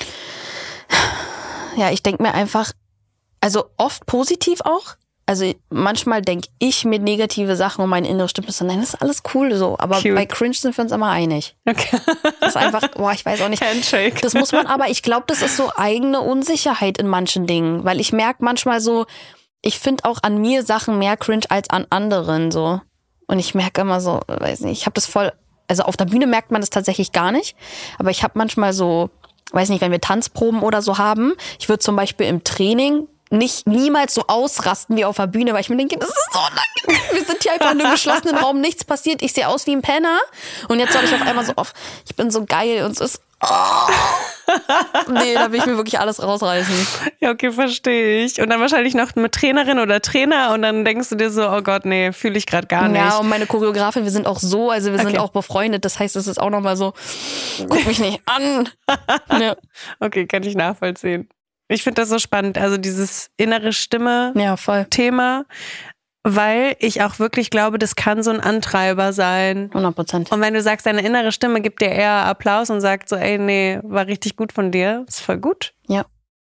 Ja, ich denke mir einfach, also oft positiv auch. Also manchmal denke ich mir negative Sachen und meine innere Stimme ist so, nein, das ist alles cool so. Aber cute. Bei cringe sind wir uns immer einig. Okay. Das ist einfach, ich weiß auch nicht. Handshake. Das muss man aber, ich glaube, das ist so eigene Unsicherheit in manchen Dingen. Weil ich merke manchmal so, ich finde auch an mir Sachen mehr cringe als an anderen so. Und ich merke immer so, weiß nicht, ich habe das voll. Also auf der Bühne merkt man das tatsächlich gar nicht. Aber ich habe manchmal so, weiß nicht, wenn wir Tanzproben oder so haben, ich würde zum Beispiel im Training niemals so ausrasten wie auf der Bühne, weil ich mir denke, das ist so unangenehm. Wir sind hier einfach in einem geschlossenen Raum, nichts passiert, ich sehe aus wie ein Penner. Und jetzt soll ich auf einmal so ich bin so geil und es ist... Nee, da will ich mir wirklich alles rausreißen. Ja, okay, verstehe ich. Und dann wahrscheinlich noch mit Trainerin oder Trainer und dann denkst du dir so, oh Gott, nee, fühle ich gerade gar nicht. Ja, und meine Choreografin, wir sind auch so, also wir sind auch befreundet. Das heißt, es ist auch nochmal so, guck mich nicht an. Ja. Okay, kann ich nachvollziehen. Ich finde das so spannend, also dieses innere Stimme-Thema, weil ich auch wirklich glaube, das kann so ein Antreiber sein. 100%. Und wenn du sagst, deine innere Stimme gibt dir eher Applaus und sagt so, ey, nee, war richtig gut von dir, ist voll gut. Ja.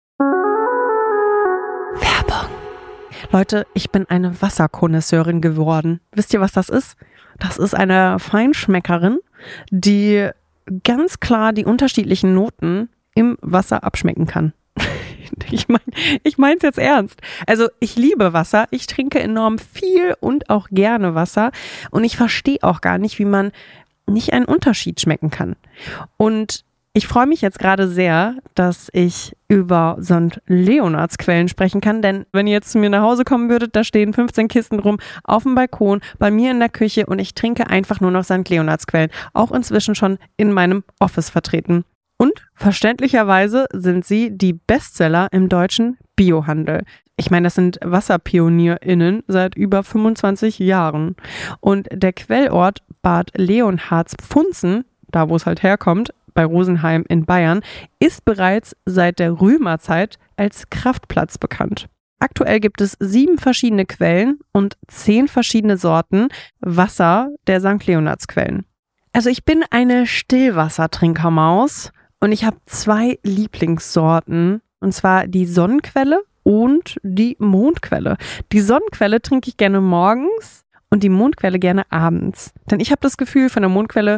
Werbung. Leute, ich bin eine Wasserkonnoisseurin geworden. Wisst ihr, was das ist? Das ist eine Feinschmeckerin, die ganz klar die unterschiedlichen Noten im Wasser abschmecken kann. Ich meine es jetzt ernst. Also ich liebe Wasser, ich trinke enorm viel und auch gerne Wasser und ich verstehe auch gar nicht, wie man nicht einen Unterschied schmecken kann. Und ich freue mich jetzt gerade sehr, dass ich über St. Leonhards Quellen sprechen kann, denn wenn ihr jetzt zu mir nach Hause kommen würdet, da stehen 15 Kisten rum auf dem Balkon, bei mir in der Küche und ich trinke einfach nur noch St. Leonhards Quellen, auch inzwischen schon in meinem Office vertreten. Und verständlicherweise sind sie die Bestseller im deutschen Biohandel. Ich meine, das sind WasserpionierInnen seit über 25 Jahren. Und der Quellort Bad Leonhardspfunzen, da wo es halt herkommt, bei Rosenheim in Bayern, ist bereits seit der Römerzeit als Kraftplatz bekannt. Aktuell gibt es 7 verschiedene Quellen und 10 verschiedene Sorten Wasser der St. Leonhards Quellen. Also ich bin eine Stillwassertrinkermaus. Und ich habe 2 Lieblingssorten, und zwar die Sonnenquelle und die Mondquelle. Die Sonnenquelle trinke ich gerne morgens und die Mondquelle gerne abends. Denn ich habe das Gefühl, von der Mondquelle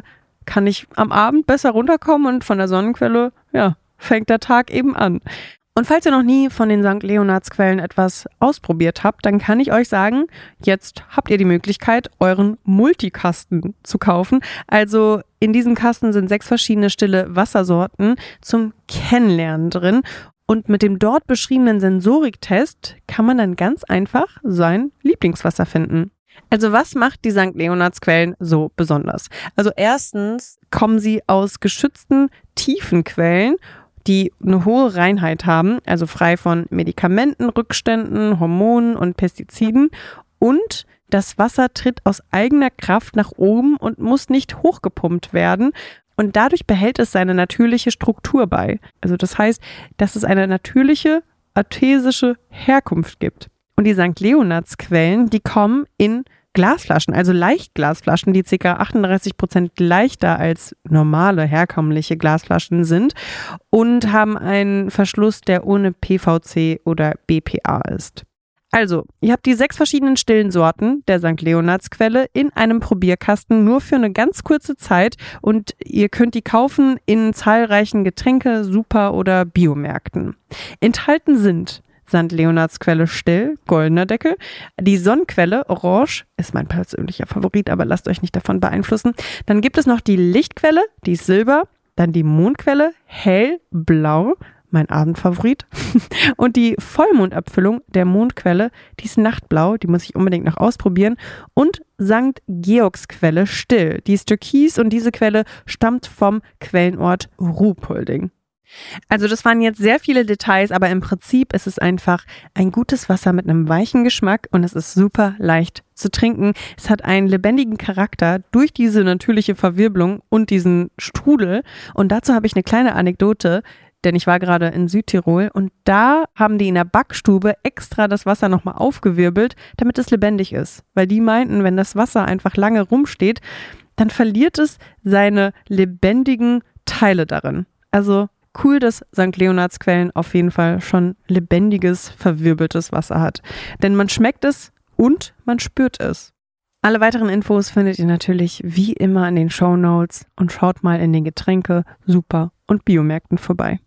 kann ich am Abend besser runterkommen und von der Sonnenquelle, fängt der Tag eben an. Und falls ihr noch nie von den St. Leonards-Quellen etwas ausprobiert habt, dann kann ich euch sagen, jetzt habt ihr die Möglichkeit, euren Multikasten zu kaufen. Also in diesem Kasten sind 6 verschiedene stille Wassersorten zum Kennenlernen drin. Und mit dem dort beschriebenen Sensoriktest kann man dann ganz einfach sein Lieblingswasser finden. Also was macht die St. Leonards-Quellen so besonders? Also erstens kommen sie aus geschützten tiefen Quellen, die eine hohe Reinheit haben, also frei von Medikamentenrückständen, Hormonen und Pestiziden. Und das Wasser tritt aus eigener Kraft nach oben und muss nicht hochgepumpt werden. Und dadurch behält es seine natürliche Struktur bei. Also das heißt, dass es eine natürliche artesische Herkunft gibt. Und die St. Leonards-Quellen, die kommen in Glasflaschen, also Leichtglasflaschen, die ca. 38% leichter als normale, herkömmliche Glasflaschen sind und haben einen Verschluss, der ohne PVC oder BPA ist. Also, ihr habt die 6 verschiedenen stillen Sorten der St. Leonards-Quelle in einem Probierkasten nur für eine ganz kurze Zeit und ihr könnt die kaufen in zahlreichen Getränke-, Super- oder Biomärkten. Enthalten sind St. Leonards-Quelle still, goldener Deckel. Die Sonnenquelle, orange, ist mein persönlicher Favorit, aber lasst euch nicht davon beeinflussen. Dann gibt es noch die Lichtquelle, die ist silber. Dann die Mondquelle, hellblau, mein Abendfavorit. Und die Vollmondabfüllung der Mondquelle, die ist nachtblau, die muss ich unbedingt noch ausprobieren. Und St. Georgsquelle still, die ist türkis und diese Quelle stammt vom Quellenort Ruhpolding. Also das waren jetzt sehr viele Details, aber im Prinzip ist es einfach ein gutes Wasser mit einem weichen Geschmack und es ist super leicht zu trinken. Es hat einen lebendigen Charakter durch diese natürliche Verwirbelung und diesen Strudel. Und dazu habe ich eine kleine Anekdote, denn ich war gerade in Südtirol und da haben die in der Backstube extra das Wasser nochmal aufgewirbelt, damit es lebendig ist. Weil die meinten, wenn das Wasser einfach lange rumsteht, dann verliert es seine lebendigen Teile darin. Also cool, dass St. Leonards-Quellen auf jeden Fall schon lebendiges, verwirbeltes Wasser hat. Denn man schmeckt es und man spürt es. Alle weiteren Infos findet ihr natürlich wie immer in den Shownotes und schaut mal in den Getränke-, Super- und Biomärkten vorbei.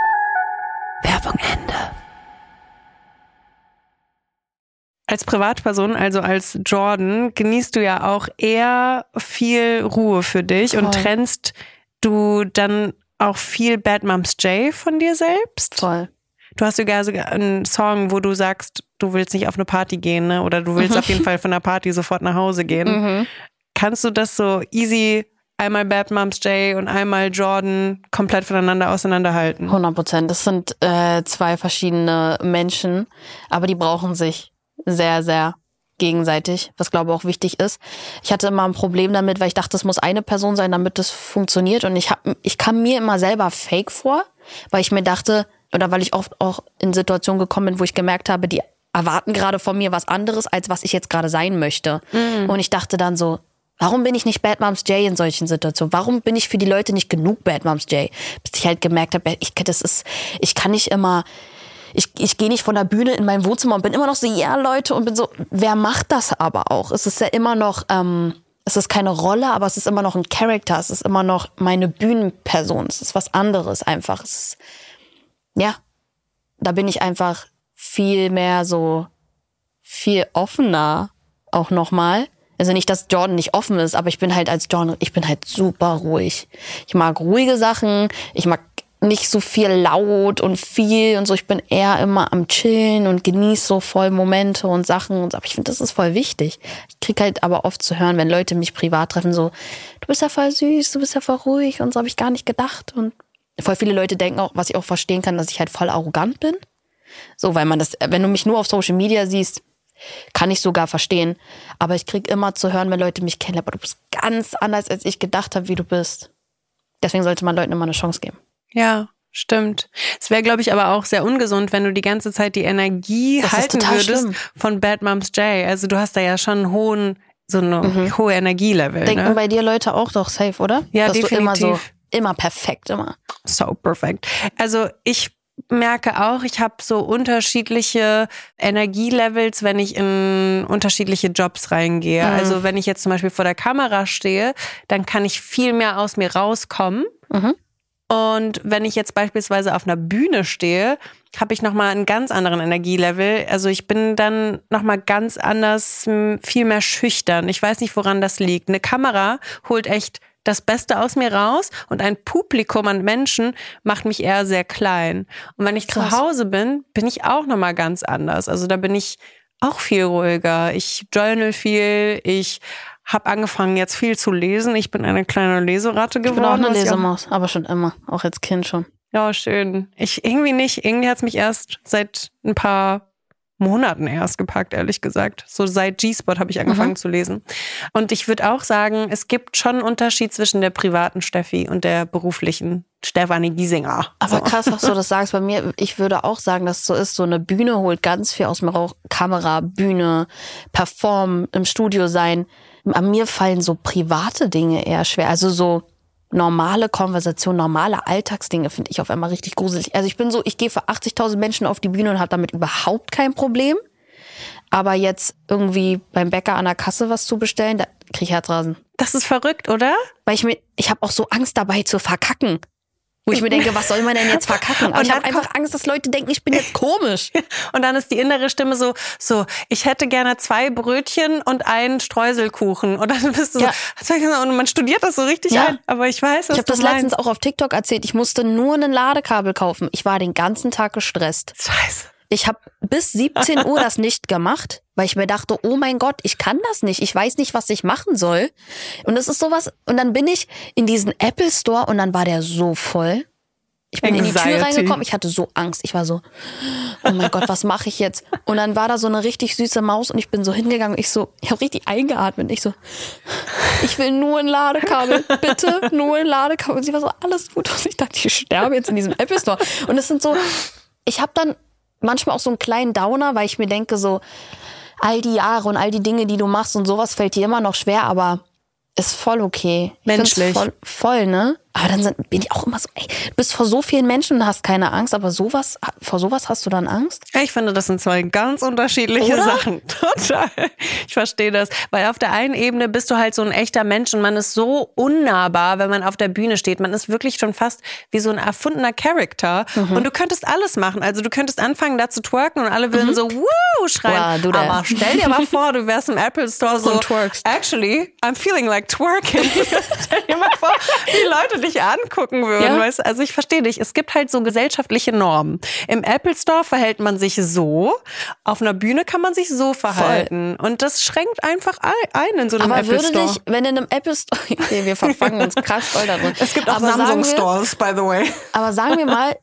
Werbung Ende. Als Privatperson, also als Jordan, genießt du ja auch eher viel Ruhe für dich und trennst du dann auch viel Bad Moms J von dir selbst? Voll. Du hast sogar einen Song, wo du sagst, du willst nicht auf eine Party gehen, ne? Oder du willst auf jeden Fall von der Party sofort nach Hause gehen. Kannst du das so easy einmal Bad Moms J und einmal Jordan komplett voneinander auseinanderhalten? 100%. Das sind 2 verschiedene Menschen, aber die brauchen sich sehr, sehr gegenseitig, was glaube ich auch wichtig ist. Ich hatte immer ein Problem damit, weil ich dachte, es muss eine Person sein, damit das funktioniert. Und ich kam mir immer selber fake vor, weil ich mir dachte, oder weil ich oft auch in Situationen gekommen bin, wo ich gemerkt habe, die erwarten gerade von mir was anderes, als was ich jetzt gerade sein möchte. Und ich dachte dann so, warum bin ich nicht Bad Moms J in solchen Situationen? Warum bin ich für die Leute nicht genug Bad Moms J? Bis ich halt gemerkt habe, ich kann nicht immer, ich gehe nicht von der Bühne in mein Wohnzimmer und bin immer noch so, ja Leute, und bin so, wer macht das aber auch? Es ist ja immer noch, es ist keine Rolle, aber es ist immer noch ein Charakter, es ist immer noch meine Bühnenperson, es ist was anderes einfach. Es ist, ja, da bin ich einfach viel mehr so, viel offener auch nochmal. Also nicht, dass Jordan nicht offen ist, aber ich bin halt als Jordan, ich bin halt super ruhig. Ich mag ruhige Sachen, ich mag nicht so viel laut und viel und so. Ich bin eher immer am Chillen und genieße so voll Momente und Sachen und so. Aber ich finde, das ist voll wichtig. Ich krieg halt aber oft zu hören, wenn Leute mich privat treffen, so, du bist ja voll süß, du bist ja voll ruhig und so, habe ich gar nicht gedacht. Und voll viele Leute denken auch, was ich auch verstehen kann, dass ich halt voll arrogant bin. So, weil man das, wenn du mich nur auf Social Media siehst, kann ich sogar verstehen. Aber ich krieg immer zu hören, wenn Leute mich kennen, aber du bist ganz anders, als ich gedacht habe, wie du bist. Deswegen sollte man Leuten immer eine Chance geben. Ja, stimmt. Es wäre, glaube ich, aber auch sehr ungesund, wenn du die ganze Zeit die Energie halten würdest von Bad Moms J. Also du hast da ja schon hohe Energielevel. Denken bei dir Leute auch doch safe, oder? Ja, dass definitiv. Du immer perfekt, immer. So perfekt. Also ich merke auch, ich habe so unterschiedliche Energielevels, wenn ich in unterschiedliche Jobs reingehe. Also wenn ich jetzt zum Beispiel vor der Kamera stehe, dann kann ich viel mehr aus mir rauskommen. Und wenn ich jetzt beispielsweise auf einer Bühne stehe, habe ich nochmal einen ganz anderen Energielevel. Also ich bin dann nochmal ganz anders, viel mehr schüchtern. Ich weiß nicht, woran das liegt. Eine Kamera holt echt das Beste aus mir raus und ein Publikum an Menschen macht mich eher sehr klein. Und wenn ich zu Hause bin ich auch nochmal ganz anders. Also da bin ich auch viel ruhiger. Ich journal viel, ich habe angefangen jetzt viel zu lesen. Ich bin eine kleine Leseratte geworden. Ich bin auch eine Lesemaus, aber schon immer, auch als Kind schon. Ja, schön. Irgendwie nicht. Irgendwie hat es mich erst seit ein paar Monaten erst gepackt, ehrlich gesagt. So seit G-Spot habe ich angefangen zu lesen. Und ich würde auch sagen, es gibt schon einen Unterschied zwischen der privaten Steffi und der beruflichen Stefanie Giesinger. Aber krass, dass du das sagst. Bei mir, ich würde auch sagen, dass es so ist, so eine Bühne holt ganz viel aus mir raus. Kamera, Bühne, Performen, im Studio sein. An mir fallen so private Dinge eher schwer. Also so normale Konversation, normale Alltagsdinge finde ich auf einmal richtig gruselig. Also ich gehe für 80.000 Menschen auf die Bühne und habe damit überhaupt kein Problem. Aber jetzt irgendwie beim Bäcker an der Kasse was zu bestellen, da kriege ich Herzrasen. Das ist verrückt, oder? Weil ich habe auch so Angst dabei zu verkacken. Wo ich mir denke, was soll man denn jetzt verkacken? Aber ich habe einfach Angst, dass Leute denken, ich bin jetzt komisch. Und dann ist die innere Stimme so, ich hätte gerne 2 Brötchen und einen Streuselkuchen. Und dann bist du und man studiert das so richtig ein. Aber ich weiß, was ich habe das letztens auch auf TikTok erzählt. Ich musste nur ein Ladekabel kaufen. Ich war den ganzen Tag gestresst. Scheiße. Ich habe bis 17 Uhr das nicht gemacht, weil ich mir dachte, oh mein Gott, ich kann das nicht. Ich weiß nicht, was ich machen soll. Und es ist sowas. Und dann bin ich in diesen Apple Store und dann war der so voll. Ich bin in die Tür reingekommen. Ich hatte so Angst. Ich war so, oh mein Gott, was mache ich jetzt? Und dann war da so eine richtig süße Maus und ich bin so hingegangen. Ich habe richtig eingeatmet. Ich will nur ein Ladekabel. Bitte nur ein Ladekabel. Und sie war so, alles gut. Und ich dachte, ich sterbe jetzt in diesem Apple Store. Und es sind so, ich habe dann manchmal auch so einen kleinen Downer, weil ich mir denke so, all die Jahre und all die Dinge, die du machst und sowas fällt dir immer noch schwer, aber ist voll okay. Menschlich. Voll, ne? Aber dann bin ich auch immer so, ey, du bist vor so vielen Menschen und hast keine Angst, aber vor sowas hast du dann Angst? Ich finde, das sind 2 ganz unterschiedliche Sachen. Total. Ich verstehe das. Weil auf der einen Ebene bist du halt so ein echter Mensch und man ist so unnahbar, wenn man auf der Bühne steht. Man ist wirklich schon fast wie so ein erfundener Charakter. Und du könntest alles machen. Also du könntest anfangen, da zu twerken und alle würden so, woo, schreien. Wow, aber stell dir mal vor, du wärst im Apple Store so, twerkst. actually, I'm feeling like twerking. Stell dir mal vor, wie Leute dich angucken würden. Weißt? Also ich verstehe dich. Es gibt halt so gesellschaftliche Normen. Im Apple Store verhält man sich so, auf einer Bühne kann man sich so verhalten. Voll. Und das schränkt einfach ein in so einem Apple Store. Aber würde nicht, wenn in einem Apple Store, okay, wir verfangen uns krass voll darin. Es gibt auch Samsung-Stores, by the way. Aber sagen wir mal,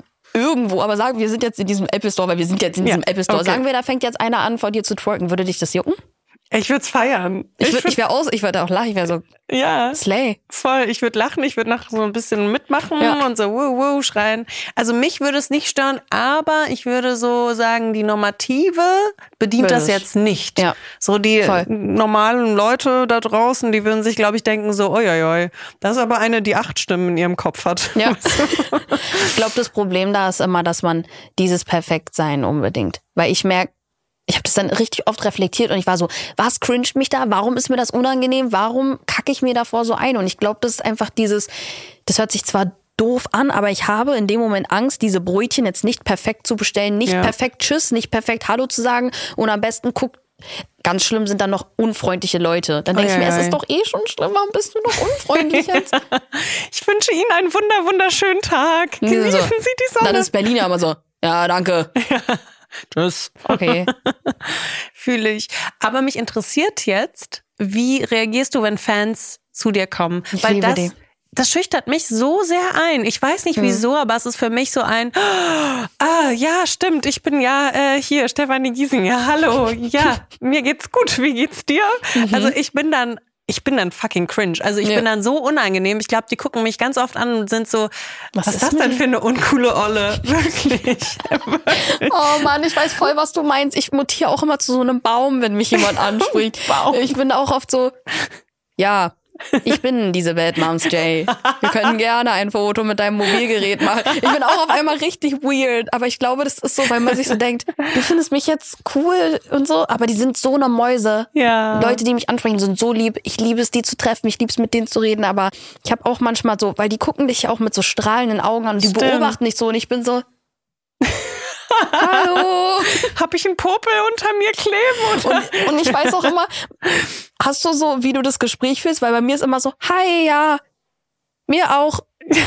wir sind jetzt in diesem Apple Store, weil wir sind jetzt in diesem Apple Store. Okay. Sagen wir, da fängt jetzt einer an, vor dir zu twerken. Würde dich das jucken? Ich würde es feiern. Ich würde auch lachen. Ich wäre so, Slay. Voll. Ich würde lachen. Ich würde noch so ein bisschen mitmachen und so wuh, schreien. Also mich würde es nicht stören, aber ich würde so sagen, die Normative bedient das jetzt nicht. Ja. So die normalen Leute da draußen, die würden sich, glaube ich, denken so, oi, das ist aber eine, die 8 Stimmen in ihrem Kopf hat. Ja. Ich glaube, das Problem da ist immer, dass man dieses Perfektsein unbedingt. Weil ich merke, ich habe das dann richtig oft reflektiert und ich war so, was cringet mich da? Warum ist mir das unangenehm? Warum kacke ich mir davor so ein? Und ich glaube, das ist einfach das hört sich zwar doof an, aber ich habe in dem Moment Angst, diese Brötchen jetzt nicht perfekt zu bestellen, nicht perfekt Tschüss, nicht perfekt Hallo zu sagen und am besten ganz schlimm sind dann noch unfreundliche Leute. Dann denke ich mir, es ist doch schon schlimm, warum bist du noch unfreundlich jetzt? Ich wünsche Ihnen einen wunderschönen Tag. Genießen Sie die Sonne. Dann ist Berliner immer so, ja, danke. Tschüss. Okay. Fühle ich. Aber mich interessiert jetzt, wie reagierst du, wenn Fans zu dir kommen? Weil das schüchtert mich so sehr ein. Ich weiß nicht wieso, aber es ist für mich so ein, ja, stimmt, ich bin hier, Stefanie Giesinger, hallo, ja, mir geht's gut, wie geht's dir? Also ich bin dann fucking cringe. Also ich bin dann so unangenehm. Ich glaube, die gucken mich ganz oft an und sind so, was ist das denn für eine uncoole Olle? Wirklich. Oh Mann, ich weiß voll, was du meinst. Ich mutiere auch immer zu so einem Baum, wenn mich jemand anspricht. Ich bin auch oft so, ja, Ich bin diese Bad Moms, Jay. Wir können gerne ein Foto mit deinem Mobilgerät machen. Ich bin auch auf einmal richtig weird, aber ich glaube, das ist so, weil man sich so denkt, du findest mich jetzt cool und so, aber die sind so eine Mäuse. Ja. Leute, die mich ansprechen, sind so lieb. Ich liebe es, die zu treffen, ich liebe es, mit denen zu reden, aber ich habe auch manchmal so, weil die gucken dich auch mit so strahlenden Augen an und die beobachten dich so und ich bin so... Hallo. Hab ich einen Popel unter mir kleben? Oder? Und ich weiß auch immer, hast du so, wie du das Gespräch führst? Weil bei mir ist immer so, hi, ja, mir auch,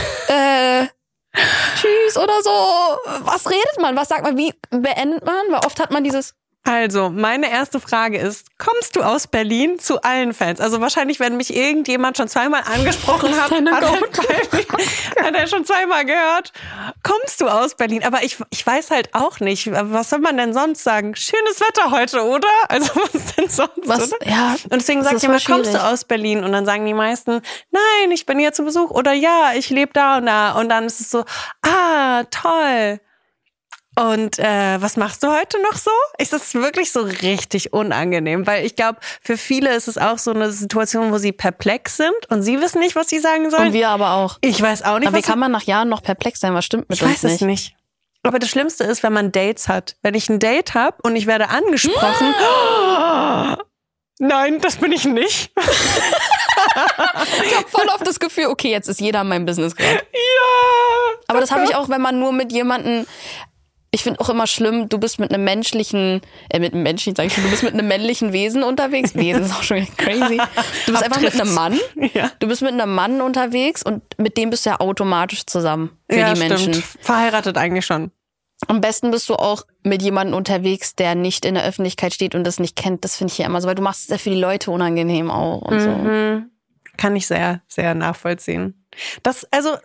tschüss oder so. Was redet man? Was sagt man? Wie beendet man? Weil oft hat man dieses... Also, meine erste Frage ist, kommst du aus Berlin? Zu allen Fans. Also wahrscheinlich, wenn mich irgendjemand schon zweimal angesprochen hat, hat er schon zweimal gehört, kommst du aus Berlin? Aber ich weiß halt auch nicht, was soll man denn sonst sagen? Schönes Wetter heute, oder? Also was ist denn sonst, oder? Ja, und deswegen sagt jemand, kommst du aus Berlin? Und dann sagen die meisten, nein, ich bin hier zu Besuch. Oder ja, ich lebe da und da. Und dann ist es so, toll. Und was machst du heute noch so? Ist das wirklich so richtig unangenehm? Weil ich glaube, für viele ist es auch so eine Situation, wo sie perplex sind und sie wissen nicht, was sie sagen sollen. Und wir aber auch. Ich weiß auch nicht, aber wie kann man nach Jahren noch perplex sein? Was stimmt mit uns nicht? Ich weiß es nicht. Aber das Schlimmste ist, wenn man Dates hat. Wenn ich ein Date habe und ich werde angesprochen. Nein, das bin ich nicht. Ich habe voll oft das Gefühl, okay, jetzt ist jeder in meinem Business gerade. Ja. Aber das habe ich auch, wenn man nur mit jemandem... Ich finde auch immer schlimm, du bist mit einem menschlichen, du bist mit einem männlichen Wesen unterwegs. Wesen ist auch schon crazy. Du bist einfach mit einem Mann. Ja. Du bist mit einem Mann unterwegs und mit dem bist du ja automatisch zusammen für die Menschen. Stimmt. Verheiratet eigentlich schon. Am besten bist du auch mit jemandem unterwegs, der nicht in der Öffentlichkeit steht und das nicht kennt. Das finde ich ja immer so, weil du machst es ja für die Leute unangenehm auch und so. Kann ich sehr, sehr nachvollziehen. Das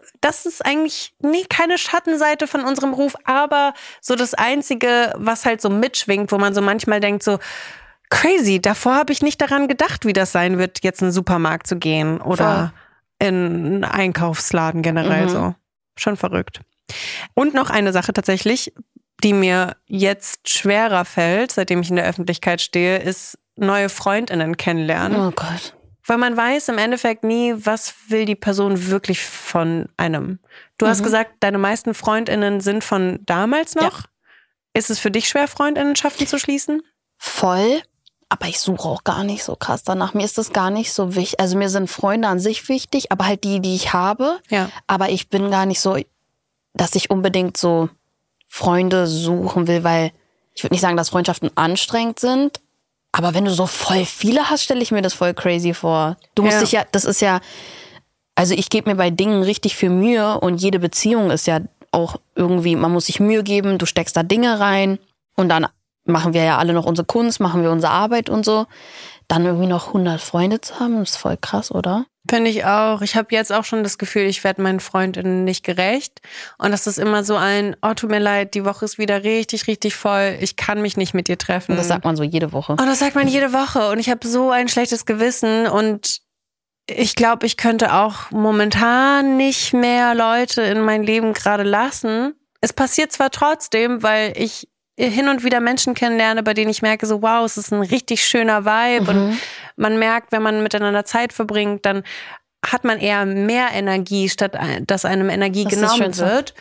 ist eigentlich keine Schattenseite von unserem Ruf, aber so das Einzige, was halt so mitschwingt, wo man so manchmal denkt so, crazy, davor habe ich nicht daran gedacht, wie das sein wird, jetzt in den Supermarkt zu gehen oder in einen Einkaufsladen generell so. Schon verrückt. Und noch eine Sache tatsächlich, die mir jetzt schwerer fällt, seitdem ich in der Öffentlichkeit stehe, ist neue FreundInnen kennenlernen. Oh Gott. Weil man weiß im Endeffekt nie, was will die Person wirklich von einem. Du hast gesagt, deine meisten FreundInnen sind von damals noch. Ja. Ist es für dich schwer, Freundinnenschaften zu schließen? Voll. Aber ich suche auch gar nicht so krass danach. Mir ist das gar nicht so wichtig. Also mir sind Freunde an sich wichtig, aber halt die ich habe. Ja. Aber ich bin gar nicht so, dass ich unbedingt so Freunde suchen will, weil ich würde nicht sagen, dass Freundschaften anstrengend sind. Aber wenn du so voll viele hast, stelle ich mir das voll crazy vor. Du musst dich das ist ja, also ich gebe mir bei Dingen richtig viel Mühe und jede Beziehung ist ja auch irgendwie, man muss sich Mühe geben, du steckst da Dinge rein und dann machen wir ja alle noch unsere Kunst, machen wir unsere Arbeit und so. Dann irgendwie noch 100 Freunde zu haben, ist voll krass, oder? Finde ich auch. Ich habe jetzt auch schon das Gefühl, ich werde meinen Freundinnen nicht gerecht. Und das ist immer so tut mir leid, die Woche ist wieder richtig, richtig voll. Ich kann mich nicht mit dir treffen. Und das sagt man so jede Woche. Und das sagt man jede Woche. Und ich habe so ein schlechtes Gewissen. Und ich glaube, ich könnte auch momentan nicht mehr Leute in mein Leben gerade lassen. Es passiert zwar trotzdem, weil ich hin und wieder Menschen kennenlerne, bei denen ich merke, so wow, es ist ein richtig schöner Vibe und man merkt, wenn man miteinander Zeit verbringt, dann hat man eher mehr Energie, statt dass einem Energie genommen wird.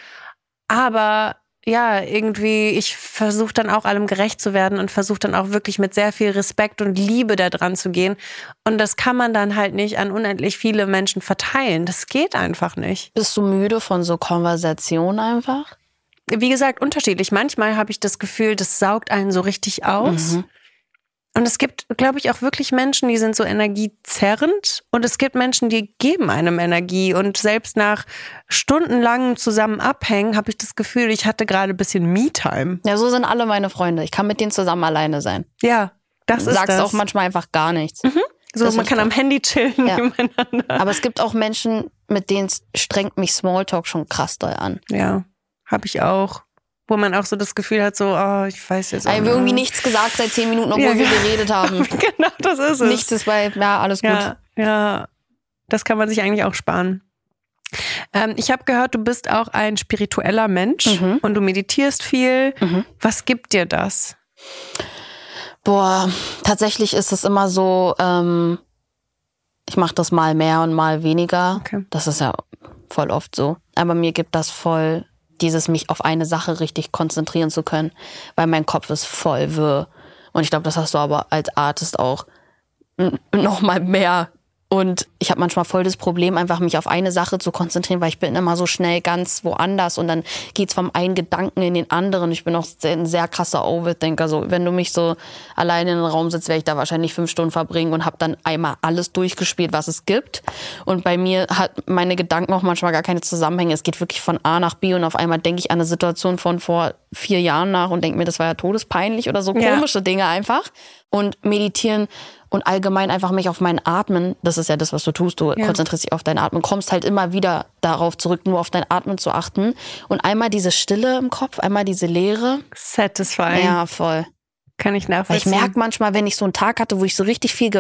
Aber ja, irgendwie, ich versuche dann auch allem gerecht zu werden und versuche dann auch wirklich mit sehr viel Respekt und Liebe da dran zu gehen. Und das kann man dann halt nicht an unendlich viele Menschen verteilen. Das geht einfach nicht. Bist du müde von so Konversationen einfach? Wie gesagt, unterschiedlich. Manchmal habe ich das Gefühl, das saugt einen so richtig aus. Und es gibt, glaube ich, auch wirklich Menschen, die sind so energiezerrend. Und es gibt Menschen, die geben einem Energie. Und selbst nach stundenlangem zusammen abhängen, habe ich das Gefühl, ich hatte gerade ein bisschen Me-Time. Ja, so sind alle meine Freunde. Ich kann mit denen zusammen alleine sein. Ja, das ist das. Du sagst auch manchmal einfach gar nichts. So, man kann am Handy chillen nebeneinander. Aber es gibt auch Menschen, mit denen strengt mich Smalltalk schon krass doll an. Ja. Habe ich auch. Wo man auch so das Gefühl hat, so, ich weiß jetzt auch nicht. Irgendwie nichts gesagt seit 10 Minuten, obwohl wir geredet haben. Genau, das ist es. Nichts ist alles gut. Ja, das kann man sich eigentlich auch sparen. Ich habe gehört, du bist auch ein spiritueller Mensch und du meditierst viel. Was gibt dir das? Boah, tatsächlich ist es immer so, Ich mache das mal mehr und mal weniger. Okay. Das ist ja voll oft so. Aber mir gibt das voll dieses, mich auf eine Sache richtig konzentrieren zu können, weil mein Kopf ist voll wirr. Und ich glaube, das hast du aber als Artist auch noch mal mehr. Und ich habe manchmal voll das Problem, einfach mich auf eine Sache zu konzentrieren, weil ich bin immer so schnell ganz woanders und dann geht's vom einen Gedanken in den anderen. Ich bin auch ein sehr krasser Overthinker. So, wenn du mich so alleine in den Raum sitzt, werde ich da wahrscheinlich 5 Stunden verbringen und habe dann einmal alles durchgespielt, was es gibt. Und bei mir hat meine Gedanken auch manchmal gar keine Zusammenhänge. Es geht wirklich von A nach B und auf einmal denke ich an eine Situation von vor 4 Jahren nach und denke mir, das war ja todespeinlich oder so komische Dinge einfach. Und meditieren und allgemein einfach mich auf meinen Atmen, das ist ja das, was du tust, du konzentrierst dich auf dein Atmen, kommst halt immer wieder darauf zurück, nur auf dein Atmen zu achten. Und einmal diese Stille im Kopf, einmal diese Leere. Satisfying. Ja, voll. Kann ich nachvollziehen. Ich merke manchmal, wenn ich so einen Tag hatte, wo ich so richtig viel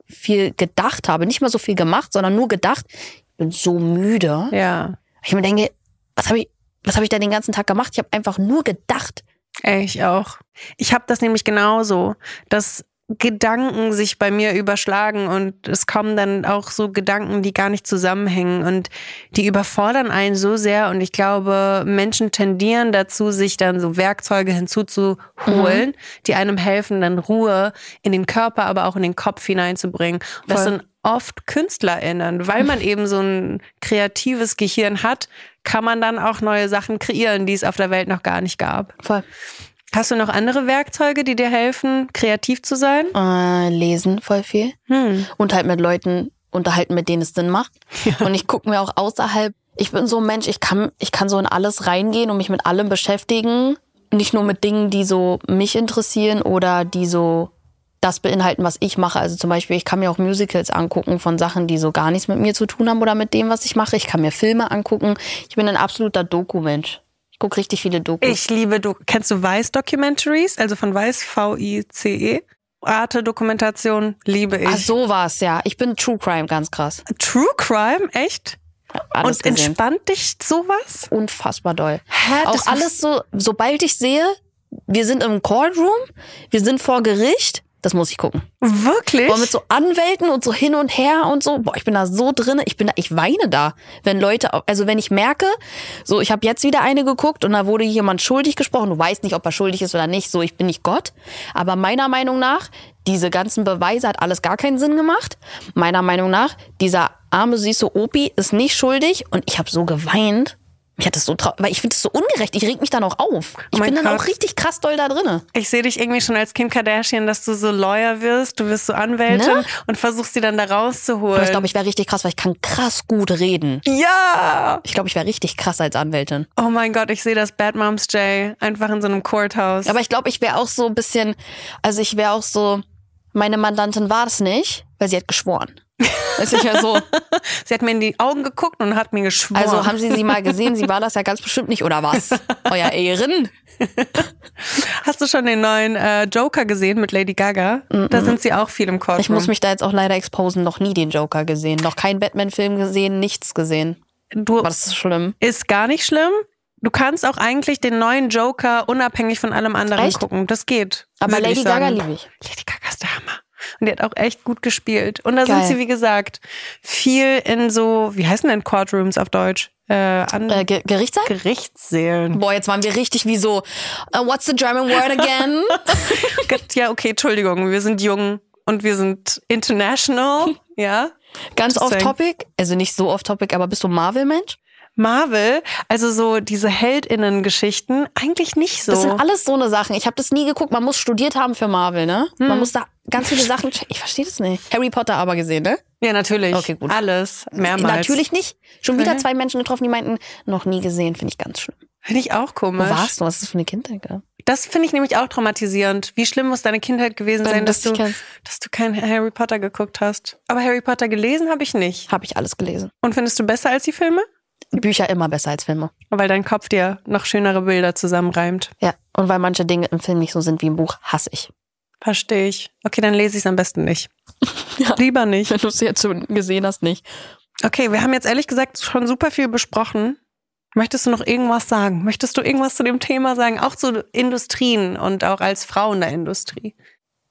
gedacht habe, nicht mal so viel gemacht, sondern nur gedacht, ich bin so müde. Ja. Ich mir denke, was hab ich da den ganzen Tag gemacht? Ich habe einfach nur gedacht. Ey, ich auch. Ich habe das nämlich genauso, dass Gedanken sich bei mir überschlagen und es kommen dann auch so Gedanken, die gar nicht zusammenhängen und die überfordern einen so sehr und ich glaube, Menschen tendieren dazu, sich dann so Werkzeuge hinzuzuholen, die einem helfen, dann Ruhe in den Körper, aber auch in den Kopf hineinzubringen. Und das sind oft KünstlerInnen, weil man eben so ein kreatives Gehirn hat, kann man dann auch neue Sachen kreieren, die es auf der Welt noch gar nicht gab. Voll. Hast du noch andere Werkzeuge, die dir helfen, kreativ zu sein? Lesen voll viel. Und halt mit Leuten unterhalten, mit denen es Sinn macht. Ja. Und ich gucke mir auch außerhalb, ich bin so ein Mensch, ich kann so in alles reingehen und mich mit allem beschäftigen. Nicht nur mit Dingen, die so mich interessieren oder die so das beinhalten, was ich mache. Also zum Beispiel, ich kann mir auch Musicals angucken von Sachen, die so gar nichts mit mir zu tun haben oder mit dem, was ich mache. Ich kann mir Filme angucken. Ich bin ein absoluter Doku-Mensch. Ich gucke richtig viele Dokus. Ich liebe Kennst du Vice-Documentaries? Also von Vice, V-I-C-E? Arte-Dokumentation liebe ich. Ach, sowas, ja. Ich bin True Crime, ganz krass. True Crime? Echt? Alles und gesehen. Entspannt dich sowas? Unfassbar doll. Hä, auch alles so, sobald ich sehe, wir sind im Courtroom, wir sind vor Gericht, das muss ich gucken. Wirklich? Boah, mit so Anwälten und so hin und her und so. Boah, ich bin da so drin. Ich weine da. Wenn Leute, also wenn ich merke, so, ich habe jetzt wieder eine geguckt und da wurde jemand schuldig gesprochen. Du weißt nicht, ob er schuldig ist oder nicht. So, ich bin nicht Gott. Aber meiner Meinung nach, diese ganzen Beweise hat alles gar keinen Sinn gemacht. Meiner Meinung nach, dieser arme, süße Opi ist nicht schuldig. Und ich habe so geweint. Ich hatte es so weil ich finde es so ungerecht. Ich reg mich dann auch auf. Ich bin dann auch richtig krass doll da drinne. Ich sehe dich irgendwie schon als Kim Kardashian, dass du so Lawyer wirst. Du wirst so Anwältin und versuchst sie dann da rauszuholen. Aber ich glaube, ich wäre richtig krass, weil ich kann krass gut reden. Ja! Ich glaube, ich wäre richtig krass als Anwältin. Oh mein Gott, ich sehe das Bad Moms J einfach in so einem Courthouse. Aber ich glaube, ich wäre auch so ein bisschen, also ich wäre auch so, meine Mandantin war es nicht, weil sie hat geschworen. Ist sicher so. Sie hat mir in die Augen geguckt und hat mir geschworen. Also haben Sie mal gesehen? Sie war das ja ganz bestimmt nicht, oder was? Euer Ehren. Hast du schon den neuen Joker gesehen mit Lady Gaga? Da sind sie auch viel im Courtroom. Ich muss mich da jetzt auch leider exposen. Noch nie den Joker gesehen. Noch keinen Batman-Film gesehen, nichts gesehen. Was ist schlimm? Ist gar nicht schlimm. Du kannst auch eigentlich den neuen Joker unabhängig von allem anderen gucken. Das geht. Aber Lady Gaga liebe ich. Lady Gaga ist der Hammer. Und die hat auch echt gut gespielt. Und da sind sie, wie gesagt, viel in so, wie heißen denn Courtrooms auf Deutsch? Gerichtssaal? Gerichtssälen. Boah, jetzt waren wir richtig wie so, what's the German word again? Ja, okay, Entschuldigung, wir sind jung und wir sind international, ja. Ganz off-topic, also nicht so off-topic, aber bist du Marvel-Mensch? Marvel, also so diese HeldInnen-Geschichten, eigentlich nicht so. Das sind alles so eine Sachen. Ich habe das nie geguckt. Man muss studiert haben für Marvel, ne? Man muss da ganz viele Sachen checken. Ich verstehe das nicht. Harry Potter aber gesehen, ne? Ja, natürlich. Okay, gut. Alles, mehrmals. Natürlich nicht. Schon wieder 2 Menschen getroffen, die meinten, noch nie gesehen. Finde ich ganz schlimm. Finde ich auch komisch. Wo warst du? Was ist das für eine Kindheit? Gell? Das finde ich nämlich auch traumatisierend. Wie schlimm muss deine Kindheit gewesen sein, dass du kein Harry Potter geguckt hast. Aber Harry Potter gelesen habe ich nicht. Habe ich alles gelesen. Und findest du besser als die Filme? Bücher immer besser als Filme. Weil dein Kopf dir noch schönere Bilder zusammenreimt. Ja, und weil manche Dinge im Film nicht so sind wie im Buch, hasse ich. Verstehe ich. Okay, dann lese ich es am besten nicht. Ja, lieber nicht. Wenn du es jetzt schon gesehen hast, nicht. Okay, wir haben jetzt ehrlich gesagt schon super viel besprochen. Möchtest du noch irgendwas sagen? Möchtest du irgendwas zu dem Thema sagen? Auch zu Industrien und auch als Frau in der Industrie?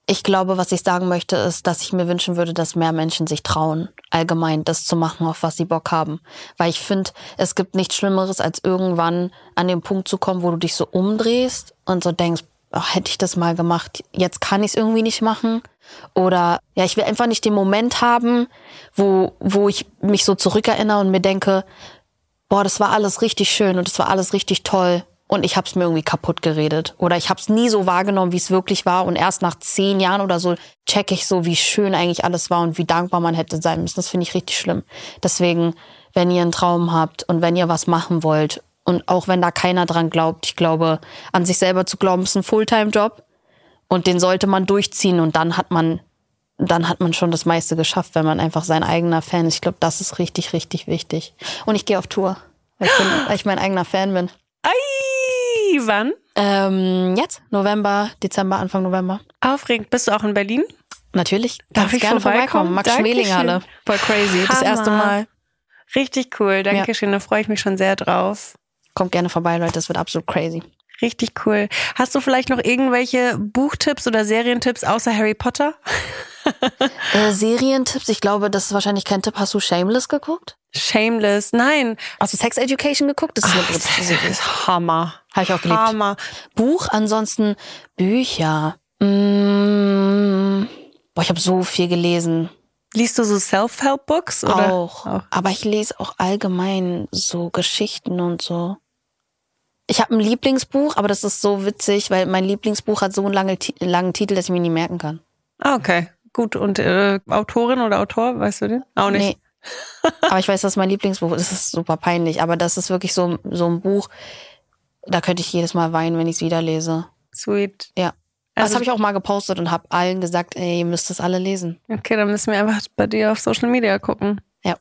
Ich glaube, was ich sagen möchte, ist, dass ich mir wünschen würde, dass mehr Menschen sich trauen, allgemein das zu machen, auf was sie Bock haben. Weil ich finde, es gibt nichts Schlimmeres, als irgendwann an den Punkt zu kommen, wo du dich so umdrehst und so denkst, hätte ich das mal gemacht, jetzt kann ich es irgendwie nicht machen. Oder ja, ich will einfach nicht den Moment haben, wo ich mich so zurückerinnere und mir denke, boah, das war alles richtig schön und das war alles richtig toll und ich habe es mir irgendwie kaputt geredet. Oder ich habe es nie so wahrgenommen, wie es wirklich war und erst nach 10 Jahren oder so checke ich so, wie schön eigentlich alles war und wie dankbar man hätte sein müssen. Das finde ich richtig schlimm. Deswegen, wenn ihr einen Traum habt und wenn ihr was machen wollt und auch wenn da keiner dran glaubt, ich glaube, an sich selber zu glauben, ist ein Fulltime-Job. Und den sollte man durchziehen und dann hat man schon das meiste geschafft, wenn man einfach sein eigener Fan ist. Ich glaube, das ist richtig, richtig wichtig. Und ich gehe auf Tour, weil ich mein eigener Fan bin. Ei, wann? Jetzt, November, Dezember, Anfang November. Aufregend. Bist du auch in Berlin? Natürlich. Darf ich gerne vorbeikommen? Max-Schmeling-Halle. Voll crazy. Hammer. Das erste Mal. Richtig cool. Dankeschön. Da freue ich mich schon sehr drauf. Kommt gerne vorbei, Leute. Das wird absolut crazy. Richtig cool. Hast du vielleicht noch irgendwelche Buchtipps oder Serientipps außer Harry Potter? Serientipps? Ich glaube, das ist wahrscheinlich kein Tipp. Hast du Shameless geguckt? Shameless? Nein. Hast du Sex Education geguckt? Das ist eine gute Serie. Das ist Hammer. Habe ich auch geliebt. Hammer. Buch, ansonsten Bücher. Ich habe so viel gelesen. Liest du so Self-Help-Books? Auch. Aber ich lese auch allgemein so Geschichten und so. Ich habe ein Lieblingsbuch, aber das ist so witzig, weil mein Lieblingsbuch hat so einen langen Titel, dass ich mir nie merken kann. Okay, gut. Und Autorin oder Autor, weißt du den? Auch nicht. Nee. Aber ich weiß, das ist mein Lieblingsbuch. Das ist super peinlich, aber das ist wirklich so ein Buch, da könnte ich jedes Mal weinen, wenn ich es wieder lese. Sweet. Ja. Also, das habe ich auch mal gepostet und habe allen gesagt, ey, ihr müsst das alle lesen. Okay, dann müssen wir einfach bei dir auf Social Media gucken. Ja.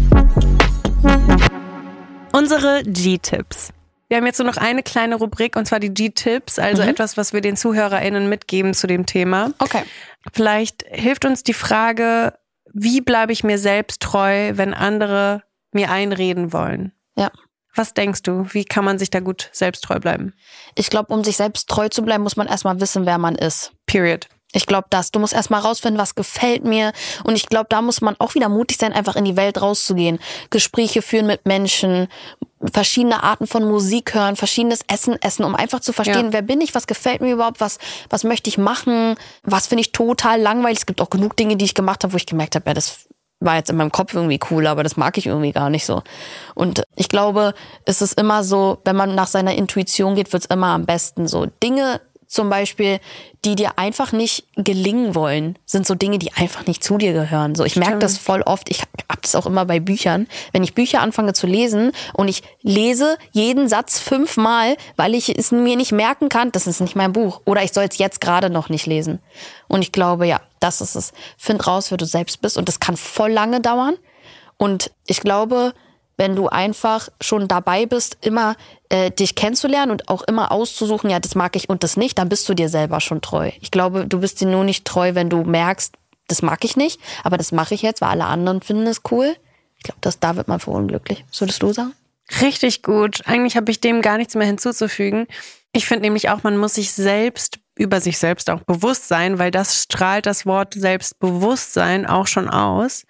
Unsere G-Tipps. Wir haben jetzt nur noch eine kleine Rubrik, und zwar die G-Tipps, also etwas, was wir den ZuhörerInnen mitgeben zu dem Thema. Okay. Vielleicht hilft uns die Frage, wie bleibe ich mir selbst treu, wenn andere mir einreden wollen? Ja. Was denkst du? Wie kann man sich da gut selbst treu bleiben? Ich glaube, um sich selbst treu zu bleiben, muss man erstmal wissen, wer man ist. Period. Ich glaube du musst erstmal rausfinden, was gefällt mir. Und ich glaube, da muss man auch wieder mutig sein, einfach in die Welt rauszugehen. Gespräche führen mit Menschen, verschiedene Arten von Musik hören, verschiedenes Essen, um einfach zu verstehen, wer bin ich, was gefällt mir überhaupt, was möchte ich machen, was finde ich total langweilig. Es gibt auch genug Dinge, die ich gemacht habe, wo ich gemerkt habe, ja, das war jetzt in meinem Kopf irgendwie cool, aber das mag ich irgendwie gar nicht so. Und ich glaube, es ist immer so, wenn man nach seiner Intuition geht, wird's immer am besten so. Dinge zum Beispiel, die dir einfach nicht gelingen wollen, sind so Dinge, die einfach nicht zu dir gehören. So, ich merke das voll oft. Ich hab das auch immer bei Büchern. Wenn ich Bücher anfange zu lesen und ich lese jeden Satz 5-mal, weil ich es mir nicht merken kann, das ist nicht mein Buch. Oder ich soll es jetzt gerade noch nicht lesen. Und ich glaube, ja, das ist es. Find raus, wer du selbst bist. Und das kann voll lange dauern. Und ich glaube, wenn du einfach schon dabei bist, immer dich kennenzulernen und auch immer auszusuchen, ja, das mag ich und das nicht, dann bist du dir selber schon treu. Ich glaube, du bist dir nur nicht treu, wenn du merkst, das mag ich nicht, aber das mache ich jetzt, weil alle anderen finden es cool. Ich glaube, da wird man verunglücklich. Was würdest du sagen? Richtig gut. Eigentlich habe ich dem gar nichts mehr hinzuzufügen. Ich finde nämlich auch, man muss sich selbst über sich selbst auch bewusst sein, weil das strahlt das Wort Selbstbewusstsein auch schon aus.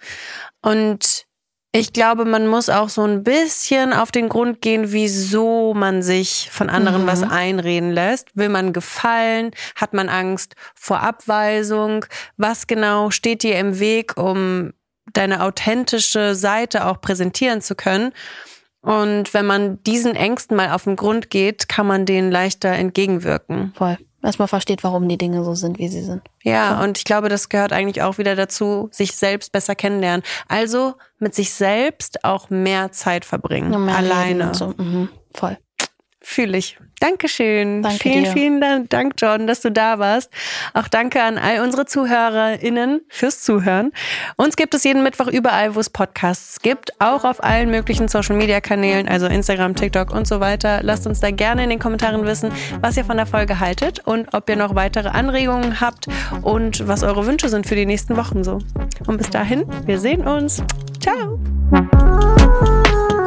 Und ich glaube, man muss auch so ein bisschen auf den Grund gehen, wieso man sich von anderen was einreden lässt. Will man gefallen? Hat man Angst vor Abweisung? Was genau steht dir im Weg, um deine authentische Seite auch präsentieren zu können? Und wenn man diesen Ängsten mal auf den Grund geht, kann man denen leichter entgegenwirken. Voll. Erstmal versteht, warum die Dinge so sind, wie sie sind. Ja, und ich glaube, das gehört eigentlich auch wieder dazu, sich selbst besser kennenlernen. Also mit sich selbst auch mehr Zeit verbringen. Ja, mehr alleine. So. Voll. Fühle ich. Dankeschön. Danke vielen, dir. vielen Dank, Jordan, dass du da warst. Auch danke an all unsere ZuhörerInnen fürs Zuhören. Uns gibt es jeden Mittwoch überall, wo es Podcasts gibt. Auch auf allen möglichen Social-Media-Kanälen, also Instagram, TikTok und so weiter. Lasst uns da gerne in den Kommentaren wissen, was ihr von der Folge haltet und ob ihr noch weitere Anregungen habt und was eure Wünsche sind für die nächsten Wochen so. Und bis dahin, wir sehen uns. Ciao.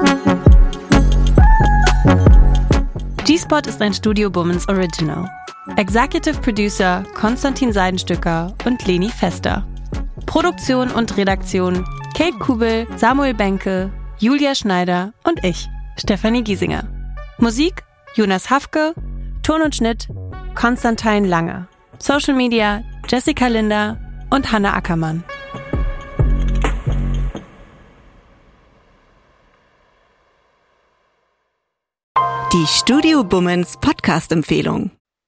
G-Spot ist ein Studio Bummens Original. Executive Producer Konstantin Seidenstücker und Leni Fester. Produktion und Redaktion Kate Kubel, Samuel Benke, Julia Schneider und ich, Stefanie Giesinger. Musik Jonas Hafke, Ton und Schnitt Konstantin Lange. Social Media Jessica Linder und Hanna Ackermann. Die Studio Bummens Podcast-Empfehlung.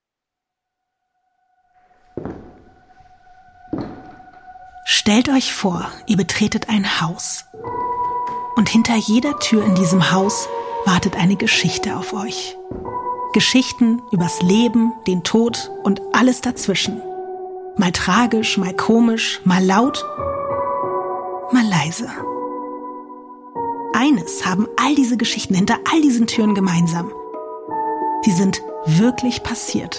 Stellt euch vor, ihr betretet ein Haus. Und hinter jeder Tür in diesem Haus wartet eine Geschichte auf euch. Geschichten übers Leben, den Tod und alles dazwischen. Mal tragisch, mal komisch, mal laut, mal leise. Eines haben all diese Geschichten hinter all diesen Türen gemeinsam. Sie sind wirklich passiert.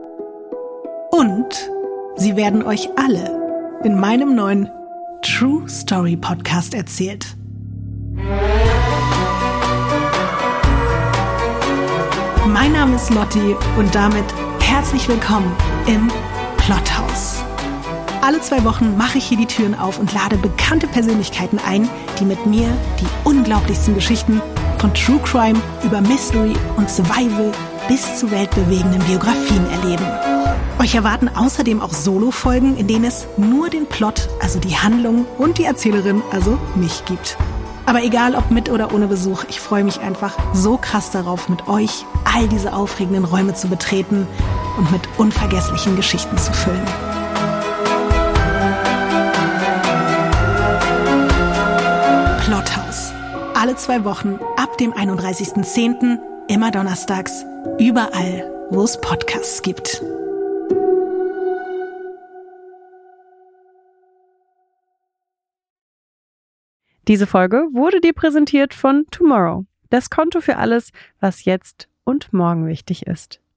Und sie werden euch alle in meinem neuen True Story Podcast erzählt. Mein Name ist Lotti und damit herzlich willkommen im Plothaus. Alle 2 Wochen mache ich hier die Türen auf und lade bekannte Persönlichkeiten ein, die mit mir die unglaublichsten Geschichten von True Crime über Mystery und Survival bis zu weltbewegenden Biografien erleben. Euch erwarten außerdem auch Solo-Folgen, in denen es nur den Plot, also die Handlung und die Erzählerin, also mich gibt. Aber egal ob mit oder ohne Besuch, ich freue mich einfach so krass darauf, mit euch all diese aufregenden Räume zu betreten und mit unvergesslichen Geschichten zu füllen. Plothaus. Alle 2 Wochen ab dem 31.10. immer donnerstags, überall, wo es Podcasts gibt. Diese Folge wurde dir präsentiert von Tomorrow, das Konto für alles, was jetzt und morgen wichtig ist.